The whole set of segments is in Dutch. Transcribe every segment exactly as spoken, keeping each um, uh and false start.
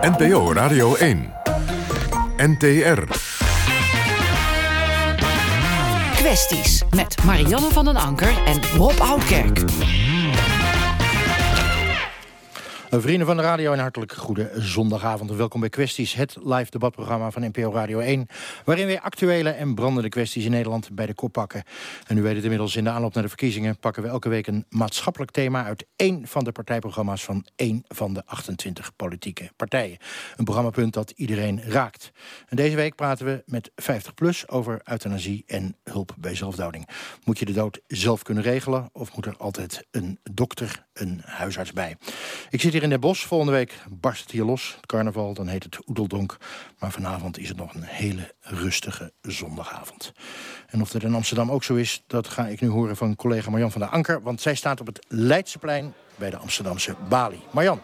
N P O Radio één. N T R. Kwesties met Marianne van den Anker en Rob Oudkerk. Vrienden van de radio, een hartelijk goede zondagavond en welkom bij Kwesties, het live debatprogramma van N P O Radio één, waarin wij actuele en brandende kwesties in Nederland bij de kop pakken. En u weet het inmiddels, in de aanloop naar de verkiezingen pakken we elke week een maatschappelijk thema uit één van de partijprogramma's van één van de achtentwintig politieke partijen. Een programmapunt dat iedereen raakt. En deze week praten we met vijftig plus over euthanasie en hulp bij zelfdoding. Moet je de dood zelf kunnen regelen of moet er altijd een dokter, een huisarts bij? Ik zit hier in Den Bosch. Volgende week barst het hier los. Het carnaval, dan heet het Oedeldonk. Maar vanavond is het nog een hele rustige zondagavond. En of dat in Amsterdam ook zo is, dat ga ik nu horen van collega Marjan van der Anker. Want zij staat op het Leidseplein bij de Amsterdamse Bali. Marjan.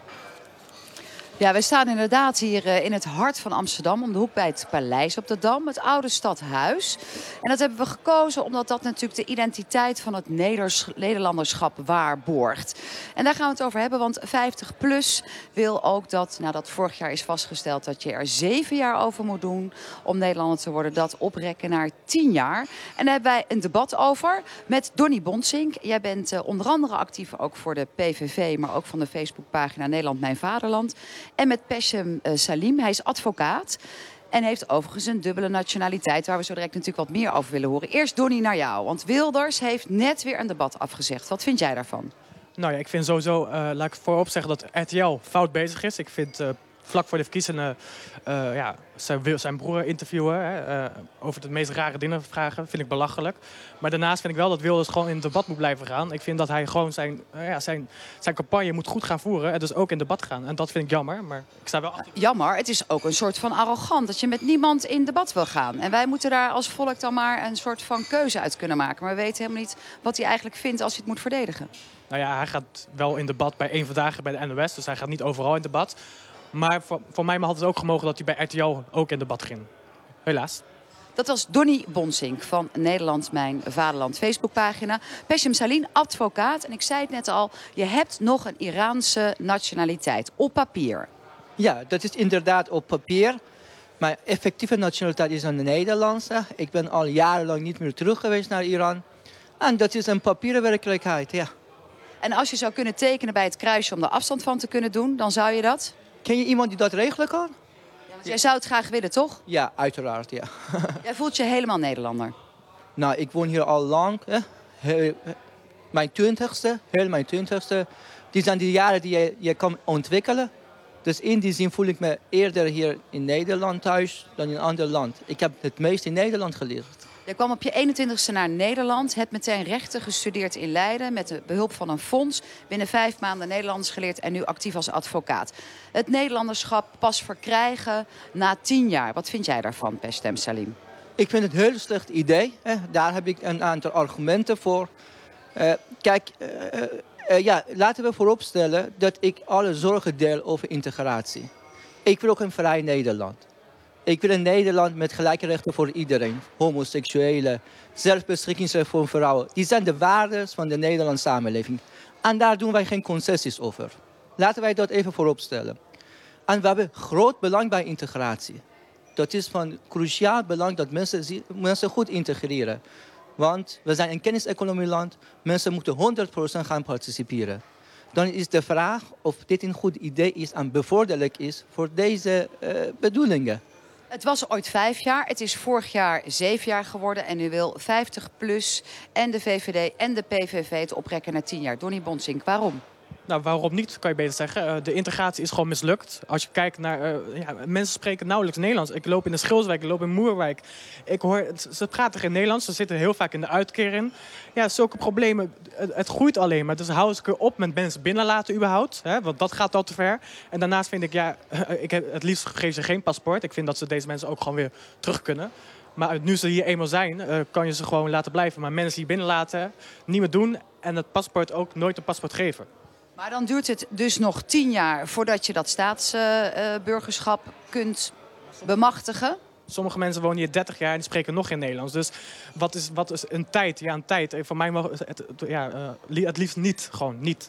Ja, wij staan inderdaad hier in het hart van Amsterdam, om de hoek bij het Paleis op de Dam, het oude stadhuis. En dat hebben we gekozen omdat dat natuurlijk de identiteit van het Neders- Nederlanderschap waarborgt. En daar gaan we het over hebben, want vijftig plus wil ook dat, nou dat vorig jaar is vastgesteld dat je er zeven jaar over moet doen om Nederlander te worden, dat oprekken naar tien jaar. En daar hebben wij een debat over met Donnie Bontsink. Jij bent uh, onder andere actief ook voor de P V V, maar ook van de Facebookpagina Nederland Mijn Vaderland. En met Peshem uh, Salim, hij is advocaat en heeft overigens een dubbele nationaliteit, waar we zo direct natuurlijk wat meer over willen horen. Eerst Donnie naar jou, want Wilders heeft net weer een debat afgezegd. Wat vind jij daarvan? Nou ja, ik vind sowieso, uh, laat ik voorop zeggen dat R T L fout bezig is. Ik vind uh, vlak voor de verkiezingen uh, ja, zijn, zijn broer interviewen, hè, uh, over de meest rare dingen vragen, vind ik belachelijk. Maar daarnaast vind ik wel dat Wilders gewoon in het debat moet blijven gaan. Ik vind dat hij gewoon zijn, uh, ja, zijn, zijn campagne moet goed gaan voeren en dus ook in debat gaan. En dat vind ik jammer, maar ik sta wel achter. Jammer, het is ook een soort van arrogant dat je met niemand in debat wil gaan. En wij moeten daar als volk dan maar een soort van keuze uit kunnen maken. Maar we weten helemaal niet wat hij eigenlijk vindt als hij het moet verdedigen. Nou ja, hij gaat wel in debat bij één Vandaag bij de N O S, dus hij gaat niet overal in debat. Maar voor, voor mij had het ook gemogen dat hij bij R T L ook in debat ging. Helaas. Dat was Donnie Bontsink van Nederland Mijn Vaderland Facebookpagina. Peshem Salim, advocaat. En ik zei het net al, je hebt nog een Iraanse nationaliteit op papier. Ja, dat is inderdaad op papier. Mijn effectieve nationaliteit is een Nederlandse. Ik ben al jarenlang niet meer terug geweest naar Iran. En dat is een papieren werkelijkheid, ja. En als je zou kunnen tekenen bij het kruisje om er afstand van te kunnen doen, dan zou je dat? Ken je iemand die dat regelen kan? Ja, want jij zou het graag willen, toch? Ja, uiteraard, ja. Jij voelt je helemaal Nederlander. Nou, ik woon hier al lang. Hè. Heel, mijn twintigste, heel mijn twintigste. Die zijn die jaren die je, je kan ontwikkelen. Dus in die zin voel ik me eerder hier in Nederland thuis dan in een ander land. Ik heb het meest in Nederland geleerd. Je kwam op je eenentwintigste naar Nederland, hebt meteen rechten gestudeerd in Leiden met de behulp van een fonds. Binnen vijf maanden Nederlands geleerd en nu actief als advocaat. Het Nederlanderschap pas verkrijgen na tien jaar. Wat vind jij daarvan, Peshem Salim? Ik vind het een heel slecht idee. Hè. Daar heb ik een aantal argumenten voor. Uh, kijk, uh, uh, ja, laten we vooropstellen dat ik alle zorgen deel over integratie. Ik wil ook een vrij Nederland. Ik wil een Nederland met gelijke rechten voor iedereen. Homoseksuelen, zelfbeschikkingsrecht voor vrouwen. Die zijn de waarden van de Nederlandse samenleving. En daar doen wij geen concessies over. Laten wij dat even vooropstellen. En we hebben groot belang bij integratie. Dat is van cruciaal belang dat mensen, mensen goed integreren. Want we zijn een kenniseconomieland. Mensen moeten honderd procent gaan participeren. Dan is de vraag of dit een goed idee is en bevorderlijk is voor deze uh, bedoelingen. Het was ooit vijf jaar, het is vorig jaar zeven jaar geworden en nu wil vijftig plus en de V V D en de P V V het oprekken naar tien jaar. Donnie Bontsink, waarom? Nou, waarom niet, kan je beter zeggen. Uh, de integratie is gewoon mislukt. Als je kijkt naar... Uh, ja, mensen spreken nauwelijks Nederlands. Ik loop in de Schilswijk, ik loop in Moerwijk. Ik hoor, ze praten geen Nederlands, ze zitten heel vaak in de uitkering. Ja, zulke problemen, het, het groeit alleen maar. Dus hou eens een keer op met mensen binnenlaten überhaupt. Hè, want dat gaat al te ver. En daarnaast vind ik, ja, ik heb, het liefst geef ze geen paspoort. Ik vind dat ze deze mensen ook gewoon weer terug kunnen. Maar nu ze hier eenmaal zijn, uh, kan je ze gewoon laten blijven. Maar mensen hier binnenlaten, niet meer doen. En het paspoort ook nooit een paspoort geven. Maar dan duurt het dus nog tien jaar voordat je dat staatsburgerschap uh, kunt bemachtigen. Sommige mensen wonen hier dertig jaar en die spreken nog geen Nederlands. Dus wat is, wat is een tijd? Ja, een tijd. Voor mij mag het, ja, uh, het liefst niet. Gewoon niet.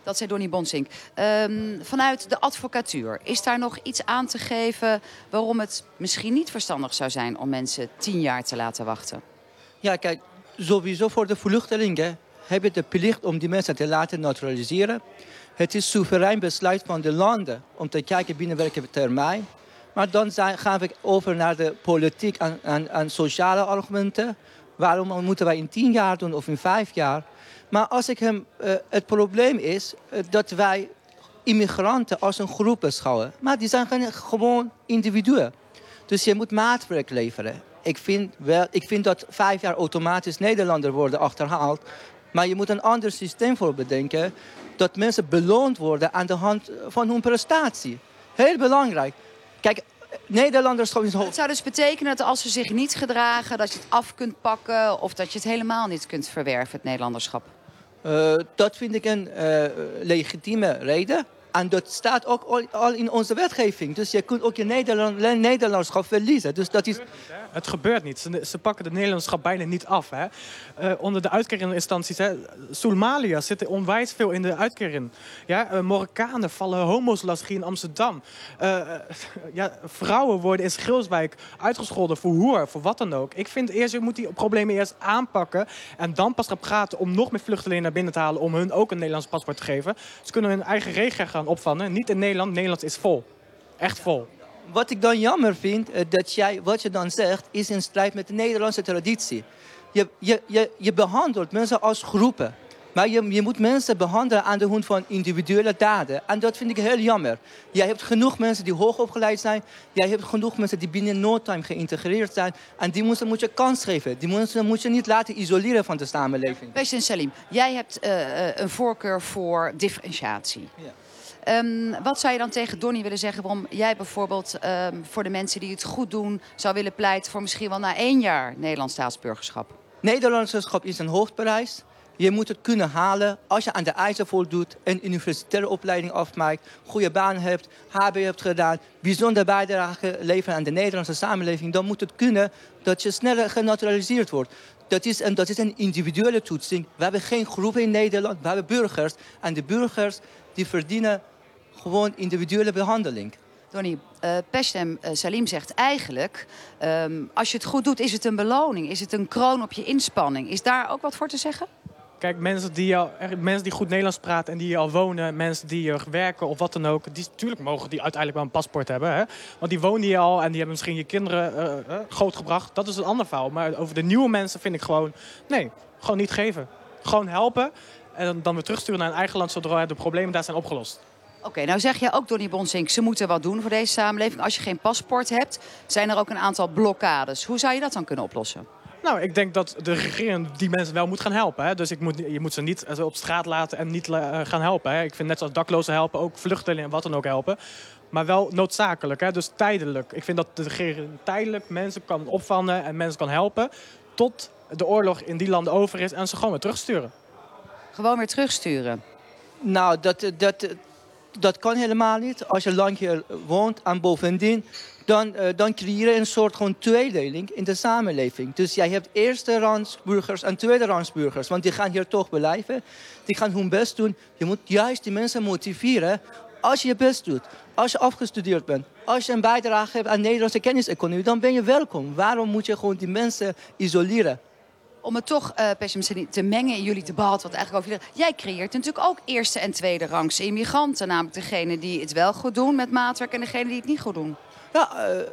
Dat zei Donnie Bonsink. Um, vanuit de advocatuur, is daar nog iets aan te geven waarom het misschien niet verstandig zou zijn om mensen tien jaar te laten wachten? Ja, kijk, sowieso voor de vluchtelingen heb je de plicht om die mensen te laten naturaliseren. Het is soeverein besluit van de landen om te kijken binnen welke termijn. Maar dan zijn, gaan we over naar de politiek en, en, en sociale argumenten. Waarom moeten wij in tien jaar doen of in vijf jaar? Maar als ik hem, uh, het probleem is uh, dat wij immigranten als een groep beschouwen. Maar die zijn gewoon individuen. Dus je moet maatwerk leveren. Ik vind, wel, ik vind dat vijf jaar automatisch Nederlander worden achterhaald. Maar je moet een ander systeem voor bedenken. Dat mensen beloond worden aan de hand van hun prestatie. Heel belangrijk. Kijk, Nederlanders... Het zou dus betekenen dat als ze zich niet gedragen, dat je het af kunt pakken of dat je het helemaal niet kunt verwerven, het Nederlanderschap? Uh, dat vind ik een uh, legitieme reden. En dat staat ook al, al in onze wetgeving. Dus je kunt ook je Nederland, Nederlandschap verliezen. Dus dat is... Het gebeurt niet. Ze, ze pakken het Nederlandschap bijna niet af. Hè. Uh, onder de uitkeringsinstanties. Somaliërs zitten onwijs veel in de uitkering. Ja, uh, Marokkanen vallen homo's lastig in Amsterdam. Uh, ja, vrouwen worden in Schilswijk uitgescholden voor hoer, voor wat dan ook. Ik vind eerst, je moet die problemen eerst aanpakken. En dan pas gaan praten om nog meer vluchtelingen naar binnen te halen. Om hun ook een Nederlands paspoort te geven. Ze kunnen hun eigen regio gaan opvangen. Niet in Nederland. Nederland is vol. Echt vol. Wat ik dan jammer vind, dat jij, wat je dan zegt, is in strijd met de Nederlandse traditie. Je, je, je, je behandelt mensen als groepen. Maar je, je moet mensen behandelen aan de hand van individuele daden. En dat vind ik heel jammer. Jij hebt genoeg mensen die hoogopgeleid zijn. Jij hebt genoeg mensen die binnen no time geïntegreerd zijn. En die mensen moet je kans geven. Die mensen moet je niet laten isoleren van de samenleving. President Salim, jij hebt uh, een voorkeur voor differentiatie. Ja. Um, wat zou je dan tegen Donnie willen zeggen waarom jij bijvoorbeeld um, voor de mensen die het goed doen zou willen pleiten voor misschien wel na één jaar Nederlands staatsburgerschap? Nederlandschap is een hoofdprijs. Je moet het kunnen halen als je aan de eisen voldoet, een universitaire opleiding afmaakt, goede baan hebt, H B hebt gedaan, bijzonder bijdrage leveren aan de Nederlandse samenleving. Dan moet het kunnen dat je sneller genaturaliseerd wordt. Dat is, en dat is een individuele toetsing. We hebben geen groepen in Nederland, we hebben burgers. En de burgers die verdienen gewoon individuele behandeling. Donnie, uh, Pestem uh, Salim zegt eigenlijk, um, als je het goed doet, is het een beloning. Is het een kroon op je inspanning. Is daar ook wat voor te zeggen? Kijk, mensen die, al, mensen die goed Nederlands praten en die hier al wonen, mensen die hier werken of wat dan ook, die natuurlijk mogen die uiteindelijk wel een paspoort hebben. Hè? Want die wonen hier al en die hebben misschien je kinderen uh, uh, grootgebracht. Dat is een ander verhaal. Maar over de nieuwe mensen vind ik gewoon, nee, gewoon niet geven. Gewoon helpen en dan weer terugsturen naar hun eigen land zodra de problemen daar zijn opgelost. Oké, okay, nou zeg jij ook, Donnie Bonsink, ze moeten wat doen voor deze samenleving. Als je geen paspoort hebt, zijn er ook een aantal blokkades. Hoe zou je dat dan kunnen oplossen? Nou, ik denk dat de regering die mensen wel moet gaan helpen. Hè. Dus ik moet, je moet ze niet op straat laten en niet uh, gaan helpen. Hè. Ik vind net zoals daklozen helpen, ook vluchtelingen en wat dan ook helpen. Maar wel noodzakelijk, hè. Dus tijdelijk. Ik vind dat de regering tijdelijk mensen kan opvangen en mensen kan helpen tot de oorlog in die landen over is en ze gewoon weer terugsturen. Gewoon weer terugsturen? Nou, dat, dat, dat kan helemaal niet. Als je lang hier woont en bovendien, dan, uh, dan creëer je een soort gewoon tweedeling in de samenleving. Dus jij hebt eerste rangsburgers en tweede rangsburgers, want die gaan hier toch blijven. Die gaan hun best doen. Je moet juist die mensen motiveren. Als je je best doet, als je afgestudeerd bent, als je een bijdrage hebt aan de Nederlandse kenniseconomie, dan ben je welkom. Waarom moet je gewoon die mensen isoleren? Om het toch uh, te mengen in jullie debat, wat eigenlijk over jullie... Jij creëert natuurlijk ook eerste en tweede rangs immigranten. Namelijk degene die het wel goed doen met maatwerk en degene die het niet goed doen. Ja, uh,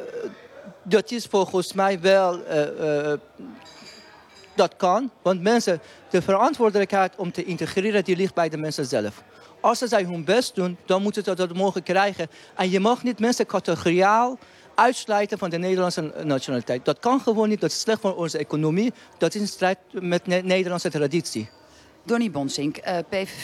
dat is volgens mij wel... Uh, uh, dat kan, want mensen, de verantwoordelijkheid om te integreren, die ligt bij de mensen zelf. Als ze hun best doen, dan moeten ze dat mogen krijgen. En je mag niet mensen categoriaal uitsluiten van de Nederlandse nationaliteit. Dat kan gewoon niet, dat is slecht voor onze economie. Dat is in strijd met de Nederlandse traditie. Donnie Bonsink, uh, P V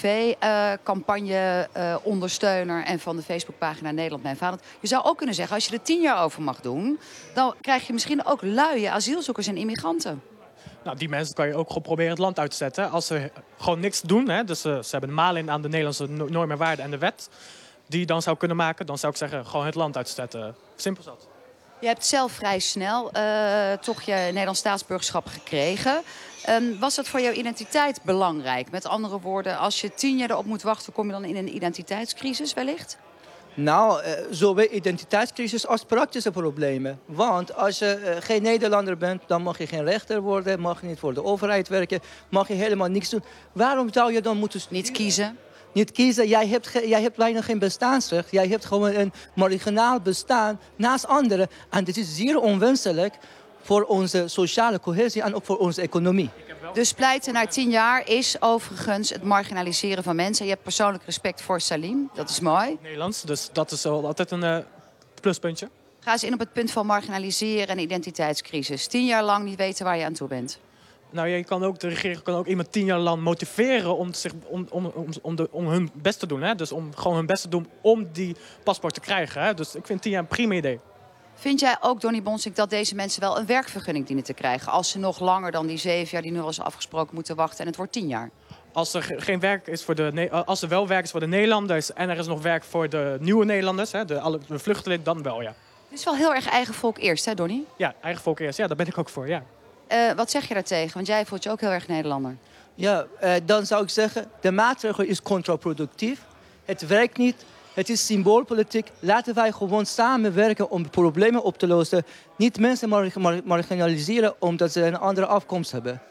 V-campagne-ondersteuner uh, uh, en van de Facebookpagina Nederland Mijn Vaderland. Je zou ook kunnen zeggen, als je er tien jaar over mag doen, dan krijg je misschien ook luie asielzoekers en immigranten. Nou, die mensen kan je ook gewoon proberen het land uit te zetten. Als ze gewoon niks doen, hè, dus uh, ze hebben de maal in aan de Nederlandse normen en waarden en de wet, die dan zou kunnen maken, dan zou ik zeggen, gewoon het land uit te zetten. Simpel zat. Je hebt zelf vrij snel uh, toch je Nederlands staatsburgerschap gekregen. Um, was dat voor jouw identiteit belangrijk? Met andere woorden, als je tien jaar erop moet wachten, kom je dan in een identiteitscrisis wellicht? Nou, uh, zowel identiteitscrisis als praktische problemen. Want als je uh, geen Nederlander bent, dan mag je geen rechter worden, mag je niet voor de overheid werken, mag je helemaal niks doen. Waarom zou je dan moeten studeren? Niet kiezen? Niet kiezen. Jij hebt, ge- jij hebt bijna geen bestaansrecht. Jij hebt gewoon een marginaal bestaan naast anderen. En dit is zeer onwenselijk voor onze sociale cohesie en ook voor onze economie. Dus pleiten naar tien jaar is overigens het marginaliseren van mensen. Je hebt persoonlijk respect voor Salim, dat is mooi. Nederlands, dus dat is altijd een uh, pluspuntje. Ga eens in op het punt van marginaliseren en identiteitscrisis. Tien jaar lang niet weten waar je aan toe bent. Nou, je kan ook, de regering kan ook iemand tien jaar lang motiveren om, zich, om, om, om, om, de, om hun best te doen. Hè? Dus om gewoon hun best te doen om die paspoort te krijgen. Hè? Dus ik vind tien jaar een prima idee. Vind jij ook, Donnie Bonsink, dat deze mensen wel een werkvergunning dienen te krijgen? Als ze nog langer dan die zeven jaar die nu al is afgesproken moeten wachten en het wordt tien jaar? Als er geen werk is voor de, als er wel werk is voor de Nederlanders en er is nog werk voor de nieuwe Nederlanders, hè, de, alle, de vluchtelingen, dan wel, ja. Het is wel heel erg eigen volk eerst, hè, Donnie? Ja, eigen volk eerst. Ja, daar ben ik ook voor, ja. Uh, wat zeg je daartegen? Want jij voelt je ook heel erg Nederlander. Ja, uh, dan zou ik zeggen, de maatregel is contraproductief. Het werkt niet. Het is symboolpolitiek. Laten wij gewoon samenwerken om problemen op te lossen. Niet mensen mar- mar- marginaliseren omdat ze een andere afkomst hebben.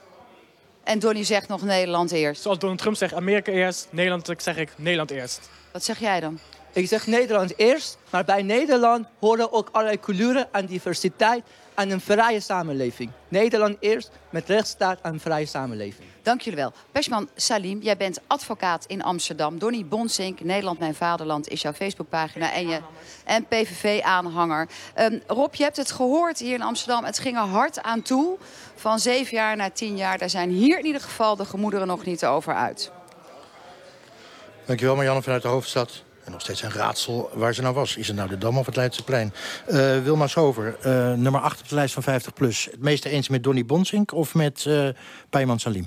En Donnie zegt nog Nederland eerst. Zoals Donald Trump zegt, Amerika eerst. Nederland zeg ik Nederland eerst. Wat zeg jij dan? Ik zeg Nederland eerst, maar bij Nederland horen ook allerlei kleuren en diversiteit en een vrije samenleving. Nederland eerst, met rechtsstaat en een vrije samenleving. Dank jullie wel. Peshman Salim, jij bent advocaat in Amsterdam. Donnie Bonsink, Nederland Mijn Vaderland is jouw Facebookpagina en, je, en P V V-aanhanger. Um, Rob, je hebt het gehoord hier in Amsterdam. Het ging er hard aan toe. Van zeven jaar naar tien jaar. Daar zijn hier in ieder geval de gemoederen nog niet over uit. Dankjewel, Marianne, vanuit de hoofdstad. En nog steeds een raadsel waar ze nou was. Is het nou de Dam of het Leidseplein? Uh, Wilma Sover, uh, nummer acht op de lijst van vijftig plus. Het meeste eens met Donnie Bonsink of met uh, Peyman Salim?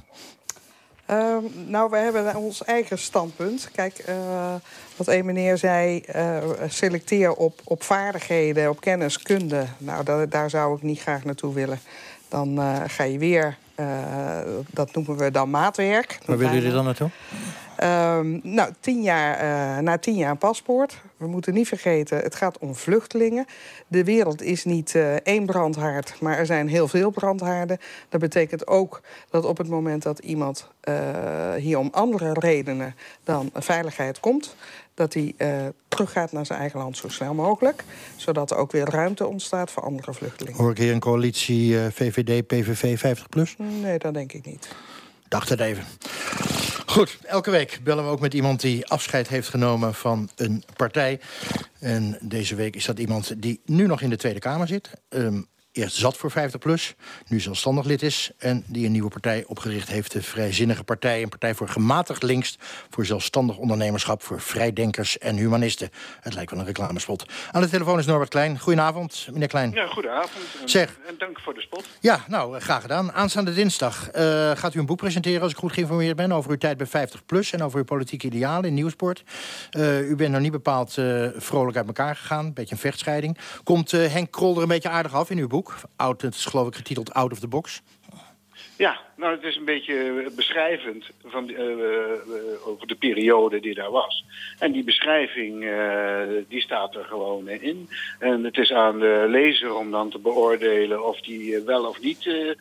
Uh, nou, we hebben ons eigen standpunt. Kijk, uh, wat een meneer zei, uh, selecteer op, op vaardigheden, op kennis, kunde. Nou, dat, daar zou ik niet graag naartoe willen. Dan uh, ga je weer, uh, dat noemen we dan maatwerk. Waar willen jullie dan naartoe? Um, nou, tien jaar, uh, na tien jaar een paspoort. We moeten niet vergeten, het gaat om vluchtelingen. De wereld is niet uh, één brandhaard, maar er zijn heel veel brandhaarden. Dat betekent ook dat op het moment dat iemand uh, hier om andere redenen dan veiligheid komt, dat hij uh, teruggaat naar zijn eigen land zo snel mogelijk. Zodat er ook weer ruimte ontstaat voor andere vluchtelingen. Hoor ik hier een coalitie uh, V V D, P V V, vijftig plus? Nee, dat denk ik niet. Dacht het even. Goed, elke week bellen we ook met iemand die afscheid heeft genomen van een partij. En deze week is dat iemand die nu nog in de Tweede Kamer zit. Um, eerst zat voor vijftig plus, nu zelfstandig lid is. En die een nieuwe partij opgericht heeft, de Vrijzinnige Partij. Een partij voor gematigd links, voor zelfstandig ondernemerschap, voor vrijdenkers en humanisten. Het lijkt wel een reclamespot. Aan de telefoon is Norbert Klein. Goedenavond, meneer Klein. Ja, goedenavond. En, zeg. En dank voor de spot. Ja, nou, graag gedaan. Aanstaande dinsdag uh, gaat u een boek presenteren, als ik goed geïnformeerd ben, over uw tijd bij vijftig plus en over uw politieke idealen in Nieuwsport. Uh, u bent nog niet bepaald uh, vrolijk uit elkaar gegaan, een beetje een vechtscheiding. Komt uh, Henk Krol er een beetje aardig af in uw boek? Out, het is geloof ik getiteld Out of the Box. Ja, nou het is een beetje beschrijvend van, uh, uh, over de periode die daar was. En die beschrijving uh, die staat er gewoon in. En het is aan de lezer om dan te beoordelen of die uh, wel of niet uh,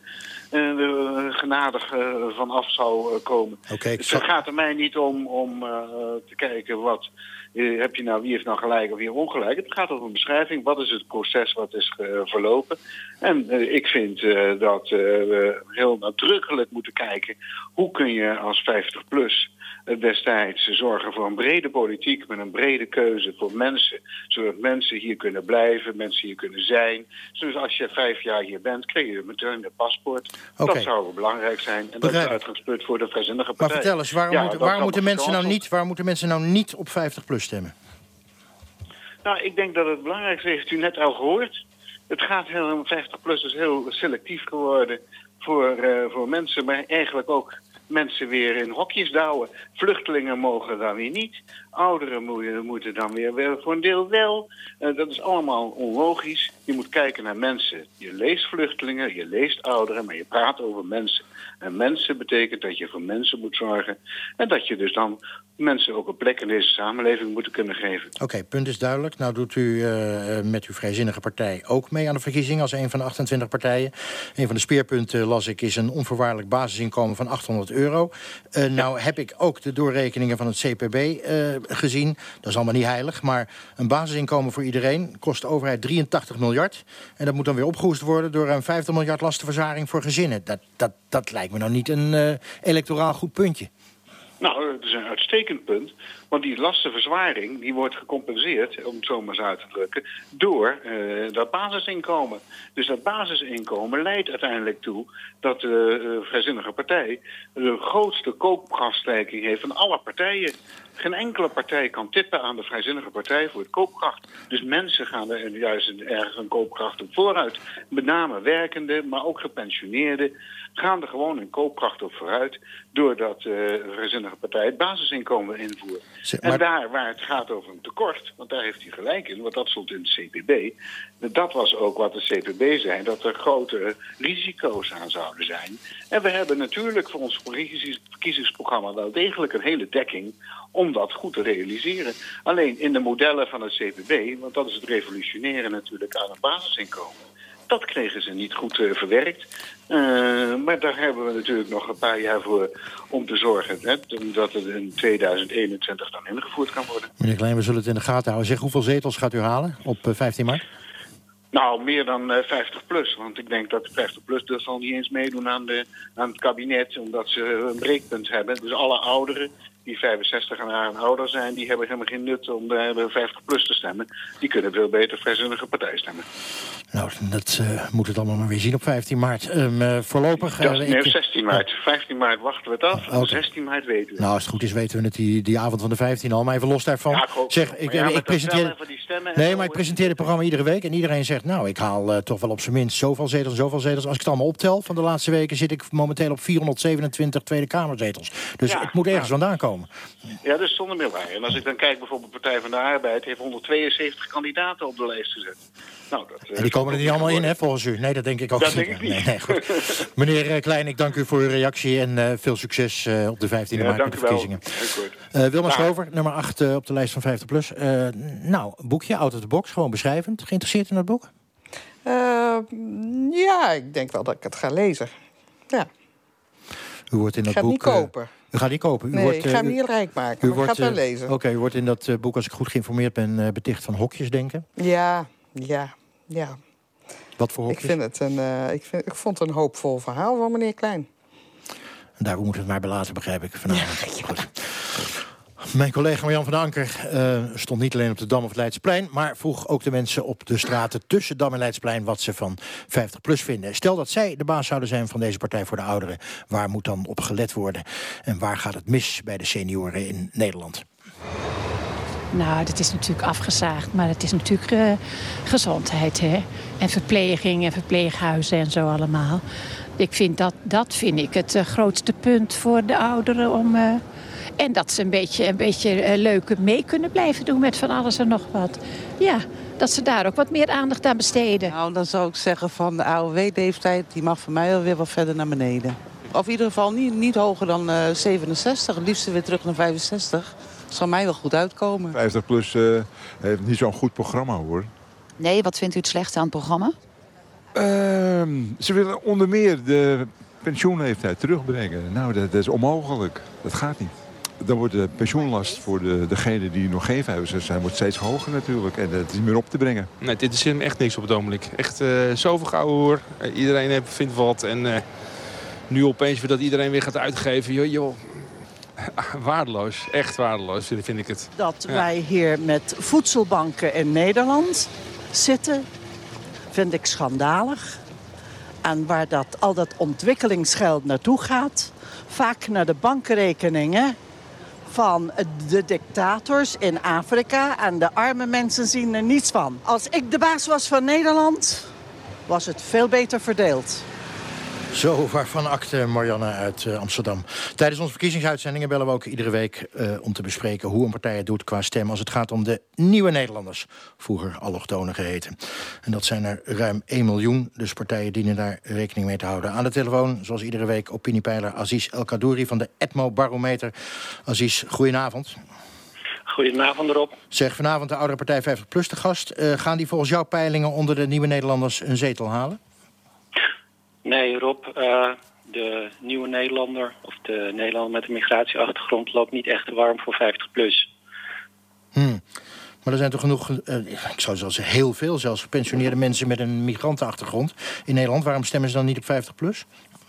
uh, genadig uh, vanaf zou uh, komen. Okay, dus het gaat er mij niet om, om uh, te kijken wat... Uh, heb je nou, wie heeft nou gelijk of wie heeft ongelijk? Het gaat over een beschrijving. Wat is het proces wat is uh, verlopen? En uh, ik vind uh, dat uh, we heel nadrukkelijk moeten kijken... hoe kun je als vijftig plus uh, destijds zorgen voor een brede politiek... met een brede keuze voor mensen. Zodat mensen hier kunnen blijven, mensen hier kunnen zijn. Dus als je vijf jaar hier bent, krijg je meteen een paspoort. Okay. Dat zou belangrijk zijn. En dat is het uitgangspunt voor de Vrijzinnige Partij. Maar vertel eens, waarom, ja, moet, waarom, moeten, mensen nou niet, waarom moeten mensen nou niet op vijftig plus stemmen? Nou, ik denk dat het belangrijkste heeft u net al gehoord. Het gaat heel om vijftig plus is heel selectief geworden voor, uh, voor mensen, maar eigenlijk ook mensen weer in hokjes douwen. Vluchtelingen mogen dan weer niet. Ouderen moeten, moeten dan weer, weer voor een deel wel. Uh, dat is allemaal onlogisch. Je moet kijken naar mensen. Je leest vluchtelingen, je leest ouderen, maar je praat over mensen. En mensen betekent dat je voor mensen moet zorgen. En dat je dus dan mensen ook een plek in deze samenleving moeten kunnen geven. Oké, okay, punt is duidelijk. Nou doet u uh, met uw vrijzinnige partij ook mee aan de verkiezingen als een van de achtentwintig partijen. Een van de speerpunten, las ik, is een onvoorwaardelijk basisinkomen van achthonderd euro. Uh, nou heb ik ook de doorrekeningen van het C P B uh, gezien. Dat is allemaal niet heilig, maar een basisinkomen voor iedereen kost de overheid drieëntachtig miljard. En dat moet dan weer opgehoest worden door ruim vijftig miljard lastenverzwaring voor gezinnen. Dat, dat, dat lijkt me nou niet een uh, electoraal goed puntje. Nou, dat is een uitstekend punt. Want die lastenverzwaring die wordt gecompenseerd, om het zo maar eens uit te drukken, door uh, dat basisinkomen. Dus dat basisinkomen leidt uiteindelijk toe dat de uh, Vrijzinnige Partij de grootste koopkrachtstijging heeft van alle partijen. Geen enkele partij kan tippen aan de Vrijzinnige Partij voor het koopkracht. Dus mensen gaan er juist ergens een koopkracht op vooruit. Met name werkenden, maar ook gepensioneerden gaan er gewoon in koopkracht op vooruit, doordat uh, de Vrijzinnige Partij het basisinkomen invoert. Zeg, maar... En daar waar het gaat over een tekort, want daar heeft hij gelijk in, want dat stond in het C P B. Dat was ook wat de C P B zei, dat er grote risico's aan zouden zijn. En we hebben natuurlijk voor ons verkiezingsprogramma wel degelijk een hele dekking om dat goed te realiseren. Alleen in de modellen van het C P B, want dat is het revolutioneren natuurlijk aan het basisinkomen, dat kregen ze niet goed uh, verwerkt. Uh, maar daar hebben we natuurlijk nog een paar jaar voor om te zorgen, hè, dat het in tweeduizend eenentwintig dan ingevoerd kan worden. Meneer Klein, we zullen het in de gaten houden. Zeg, hoeveel zetels gaat u halen op uh, vijftien maart? Nou, meer dan uh, vijftig plus. Want ik denk dat de vijftig plus dus zal niet eens meedoen aan, de, aan het kabinet, omdat ze een breekpunt hebben. Dus alle ouderen die vijfenzestig en ouder zijn, die hebben helemaal geen nut om de vijftig plus te stemmen. Die kunnen veel beter Vrijzinnige Partij stemmen. Nou, dat uh, moet het allemaal maar weer zien op vijftien maart. Um, uh, voorlopig... Uh, nee, ik... zestien maart. vijftien maart wachten we het af. Oh, okay. zestien maart weten we. Nou, als het goed is weten we het die, die avond van de vijftien al. Maar even los daarvan. Ja, ik zeg, ik, ja, ik presenteer... Nee, maar ik presenteer het programma iedere week. En iedereen zegt, nou, ik haal uh, toch wel op zijn minst zoveel zetels, zoveel zetels. Als ik het allemaal optel van de laatste weken, zit ik momenteel op vierhonderdzevenentwintig Tweede Kamerzetels. Dus ja, het moet ergens ja. vandaan komen. Ja, dat is zonder meer waar. En als ik dan kijk, bijvoorbeeld Partij van de Arbeid heeft honderdtweeënzeventig kandidaten op de lijst gezet. Nou, dat, uh, en die komen er niet allemaal in, hè, volgens u? Nee, dat denk ik ook dat niet. Denk ik niet. Nee, nee, goed. Meneer Klein, ik dank u voor uw reactie en uh, veel succes uh, op de vijftiende maart met de verkiezingen. Uh, Wilma nou. Schrover, nummer acht uh, op de lijst van vijftig plus. Uh, nou, boekje, out of the box, gewoon beschrijvend. Geïnteresseerd in dat boek? Uh, ja, ik denk wel dat ik het ga lezen. Ja. U wordt in dat ik ga boek, het niet kopen. U gaat niet kopen? U nee, wordt, ik ga hem niet rijk maken, maar ik ga het wel lezen. Oké, okay, u wordt in dat uh, boek, als ik goed geïnformeerd ben, uh, beticht van hokjes denken? Ja, ja, ja. Wat voor hokjes? Ik, vind het een, uh, ik, vind, ik vond het een hoopvol verhaal van meneer Klein. Daar moeten we het maar bij laten, begrijp ik vanavond. Ja, goed. Mijn collega Marjan van den Anker uh, stond niet alleen op de Dam of het Leidseplein, maar vroeg ook de mensen op de straten tussen Dam en Leidsplein wat ze van vijftig plus vinden. Stel dat zij de baas zouden zijn van deze Partij voor de Ouderen. Waar moet dan op gelet worden? En waar gaat het mis bij de senioren in Nederland? Nou, dat is natuurlijk afgezaagd, maar het is natuurlijk uh, gezondheid, hè? En verpleging en verpleeghuizen en zo allemaal. Ik vind dat, dat vind ik het uh, grootste punt voor de ouderen om... Uh, En dat ze een beetje, een beetje uh, leuk mee kunnen blijven doen met van alles en nog wat. Ja, dat ze daar ook wat meer aandacht aan besteden. Nou, dan zou ik zeggen van de A O W-leeftijd, die mag voor mij wel weer wat verder naar beneden. Of in ieder geval niet, niet hoger dan uh, zevenenzestig, het liefst weer terug naar vijfenzestig. Dat zal mij wel goed uitkomen. vijftig plus uh, heeft niet zo'n goed programma, hoor. Nee, wat vindt u het slechte aan het programma? Uh, ze willen onder meer de pensioenleeftijd terugbrengen. Nou, dat, dat is onmogelijk. Dat gaat niet. Dan wordt de pensioenlast voor de, degenen die nog geen vijfenzestig zijn, wordt steeds hoger natuurlijk. En dat is niet meer op te brengen. Nee, dit is helemaal echt niks op het ogenblik. Echt uh, zoveel gouden hoor. Uh, iedereen heeft, vindt wat. En uh, nu opeens weer dat iedereen weer gaat uitgeven. Joh, joh. Waardeloos. Echt waardeloos vind, vind ik het. Dat ja. wij hier met voedselbanken in Nederland zitten, vind ik schandalig. En waar dat, al dat ontwikkelingsgeld naartoe gaat, vaak naar de bankrekeningen van de dictators in Afrika. En de arme mensen zien er niets van. Als ik de baas was van Nederland, was het veel beter verdeeld. Zo, waarvan akte Marianne uit uh, Amsterdam. Tijdens onze verkiezingsuitzendingen bellen we ook iedere week uh, om te bespreken hoe een partij het doet qua stem als het gaat om de nieuwe Nederlanders, vroeger allochtonen geheten. En dat zijn er ruim één miljoen, dus partijen dienen daar rekening mee te houden. Aan de telefoon, zoals iedere week, opiniepeiler Aziz El Kadouri van de Etmo Barometer. Aziz, goedenavond. Goedenavond erop. Zeg, vanavond de oudere partij vijftig plus te gast. Uh, gaan die volgens jouw peilingen onder de nieuwe Nederlanders een zetel halen? Nee, Rob, uh, de nieuwe Nederlander of de Nederlander met een migratieachtergrond loopt niet echt warm voor vijftig plus. Hmm. Maar er zijn toch genoeg, uh, ik zou zelfs zeggen heel veel, zelfs gepensioneerde mensen met een migrantenachtergrond in Nederland. Waarom stemmen ze dan niet op vijftig plus?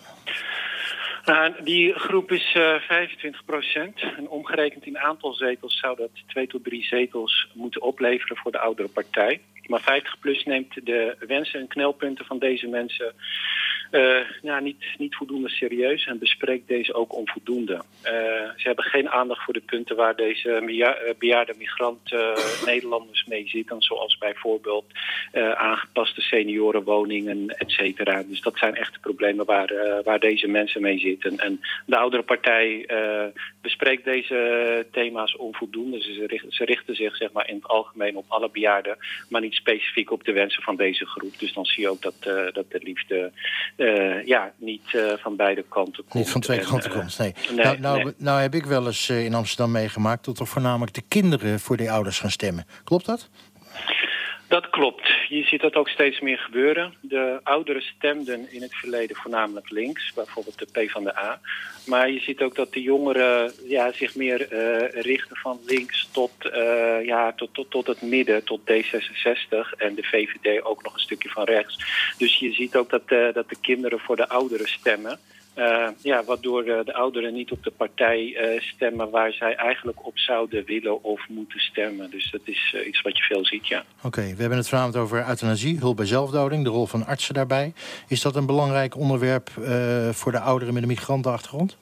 Uh, die groep is uh, vijfentwintig procent. En omgerekend in aantal zetels zou dat twee tot drie zetels moeten opleveren voor de oudere partij. Maar vijftig plus neemt de wensen en knelpunten van deze mensen uh, ja, niet, niet voldoende serieus en bespreekt deze ook onvoldoende. Uh, ze hebben geen aandacht voor de punten waar deze beja- bejaarde migrant uh, Nederlanders mee zitten, zoals bijvoorbeeld uh, aangepaste seniorenwoningen, et cetera. Dus dat zijn echte problemen waar, uh, waar deze mensen mee zitten. En de oudere partij uh, bespreekt deze thema's onvoldoende. Ze richten, ze richten zich zeg maar, in het algemeen op alle bejaarden, maar niet specifiek op de wensen van deze groep. Dus dan zie je ook dat, uh, dat de liefde uh, ja, niet uh, van beide kanten komt. Niet van twee en, kanten uh, komt, nee. nee, nou, nou, nee. nou heb ik wel eens uh, in Amsterdam meegemaakt dat er voornamelijk de kinderen voor die ouders gaan stemmen. Klopt dat? Dat klopt. Je ziet dat ook steeds meer gebeuren. De ouderen stemden in het verleden voornamelijk links, bijvoorbeeld de PvdA. Maar je ziet ook dat de jongeren ja, zich meer uh, richten van links tot, uh, ja, tot, tot, tot het midden, tot D zesenzestig. En de V V D ook nog een stukje van rechts. Dus je ziet ook dat, uh, dat de kinderen voor de ouderen stemmen. Uh, ja, waardoor uh, de ouderen niet op de partij uh, stemmen waar zij eigenlijk op zouden willen of moeten stemmen. Dus dat is uh, iets wat je veel ziet, ja. Oké, okay, we hebben het vanavond over euthanasie, hulp bij zelfdoding, de rol van artsen daarbij. Is dat een belangrijk onderwerp uh, voor de ouderen met een migrantenachtergrond?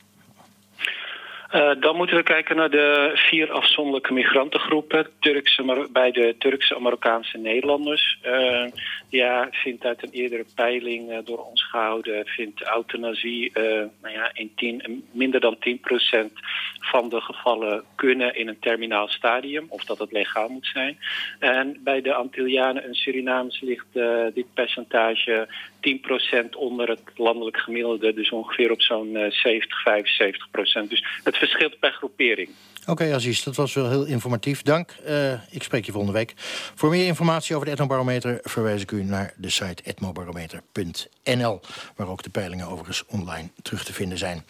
Uh, dan moeten we kijken naar de vier afzonderlijke migrantengroepen. Turkse, bij de Turkse en Marokkaanse Nederlanders. Uh, ja, vindt uit een eerdere peiling uh, door ons gehouden, vindt euthanasie uh, nou ja, in tien, minder dan tien procent van de gevallen kunnen in een terminaal stadium, of dat het legaal moet zijn. En bij de Antillianen en Surinamers ligt uh, dit percentage tien procent onder het landelijk gemiddelde, dus ongeveer op zo'n uh, zeventig, vijfenzeventig procent. Dus het verschilt per groepering. Oké, okay, Aziz, dat was wel heel informatief. Dank. Uh, ik spreek je volgende week. Voor meer informatie over de Etnobarometer verwijs ik u naar de site etnobarometer punt n l, waar ook de peilingen overigens online terug te vinden zijn.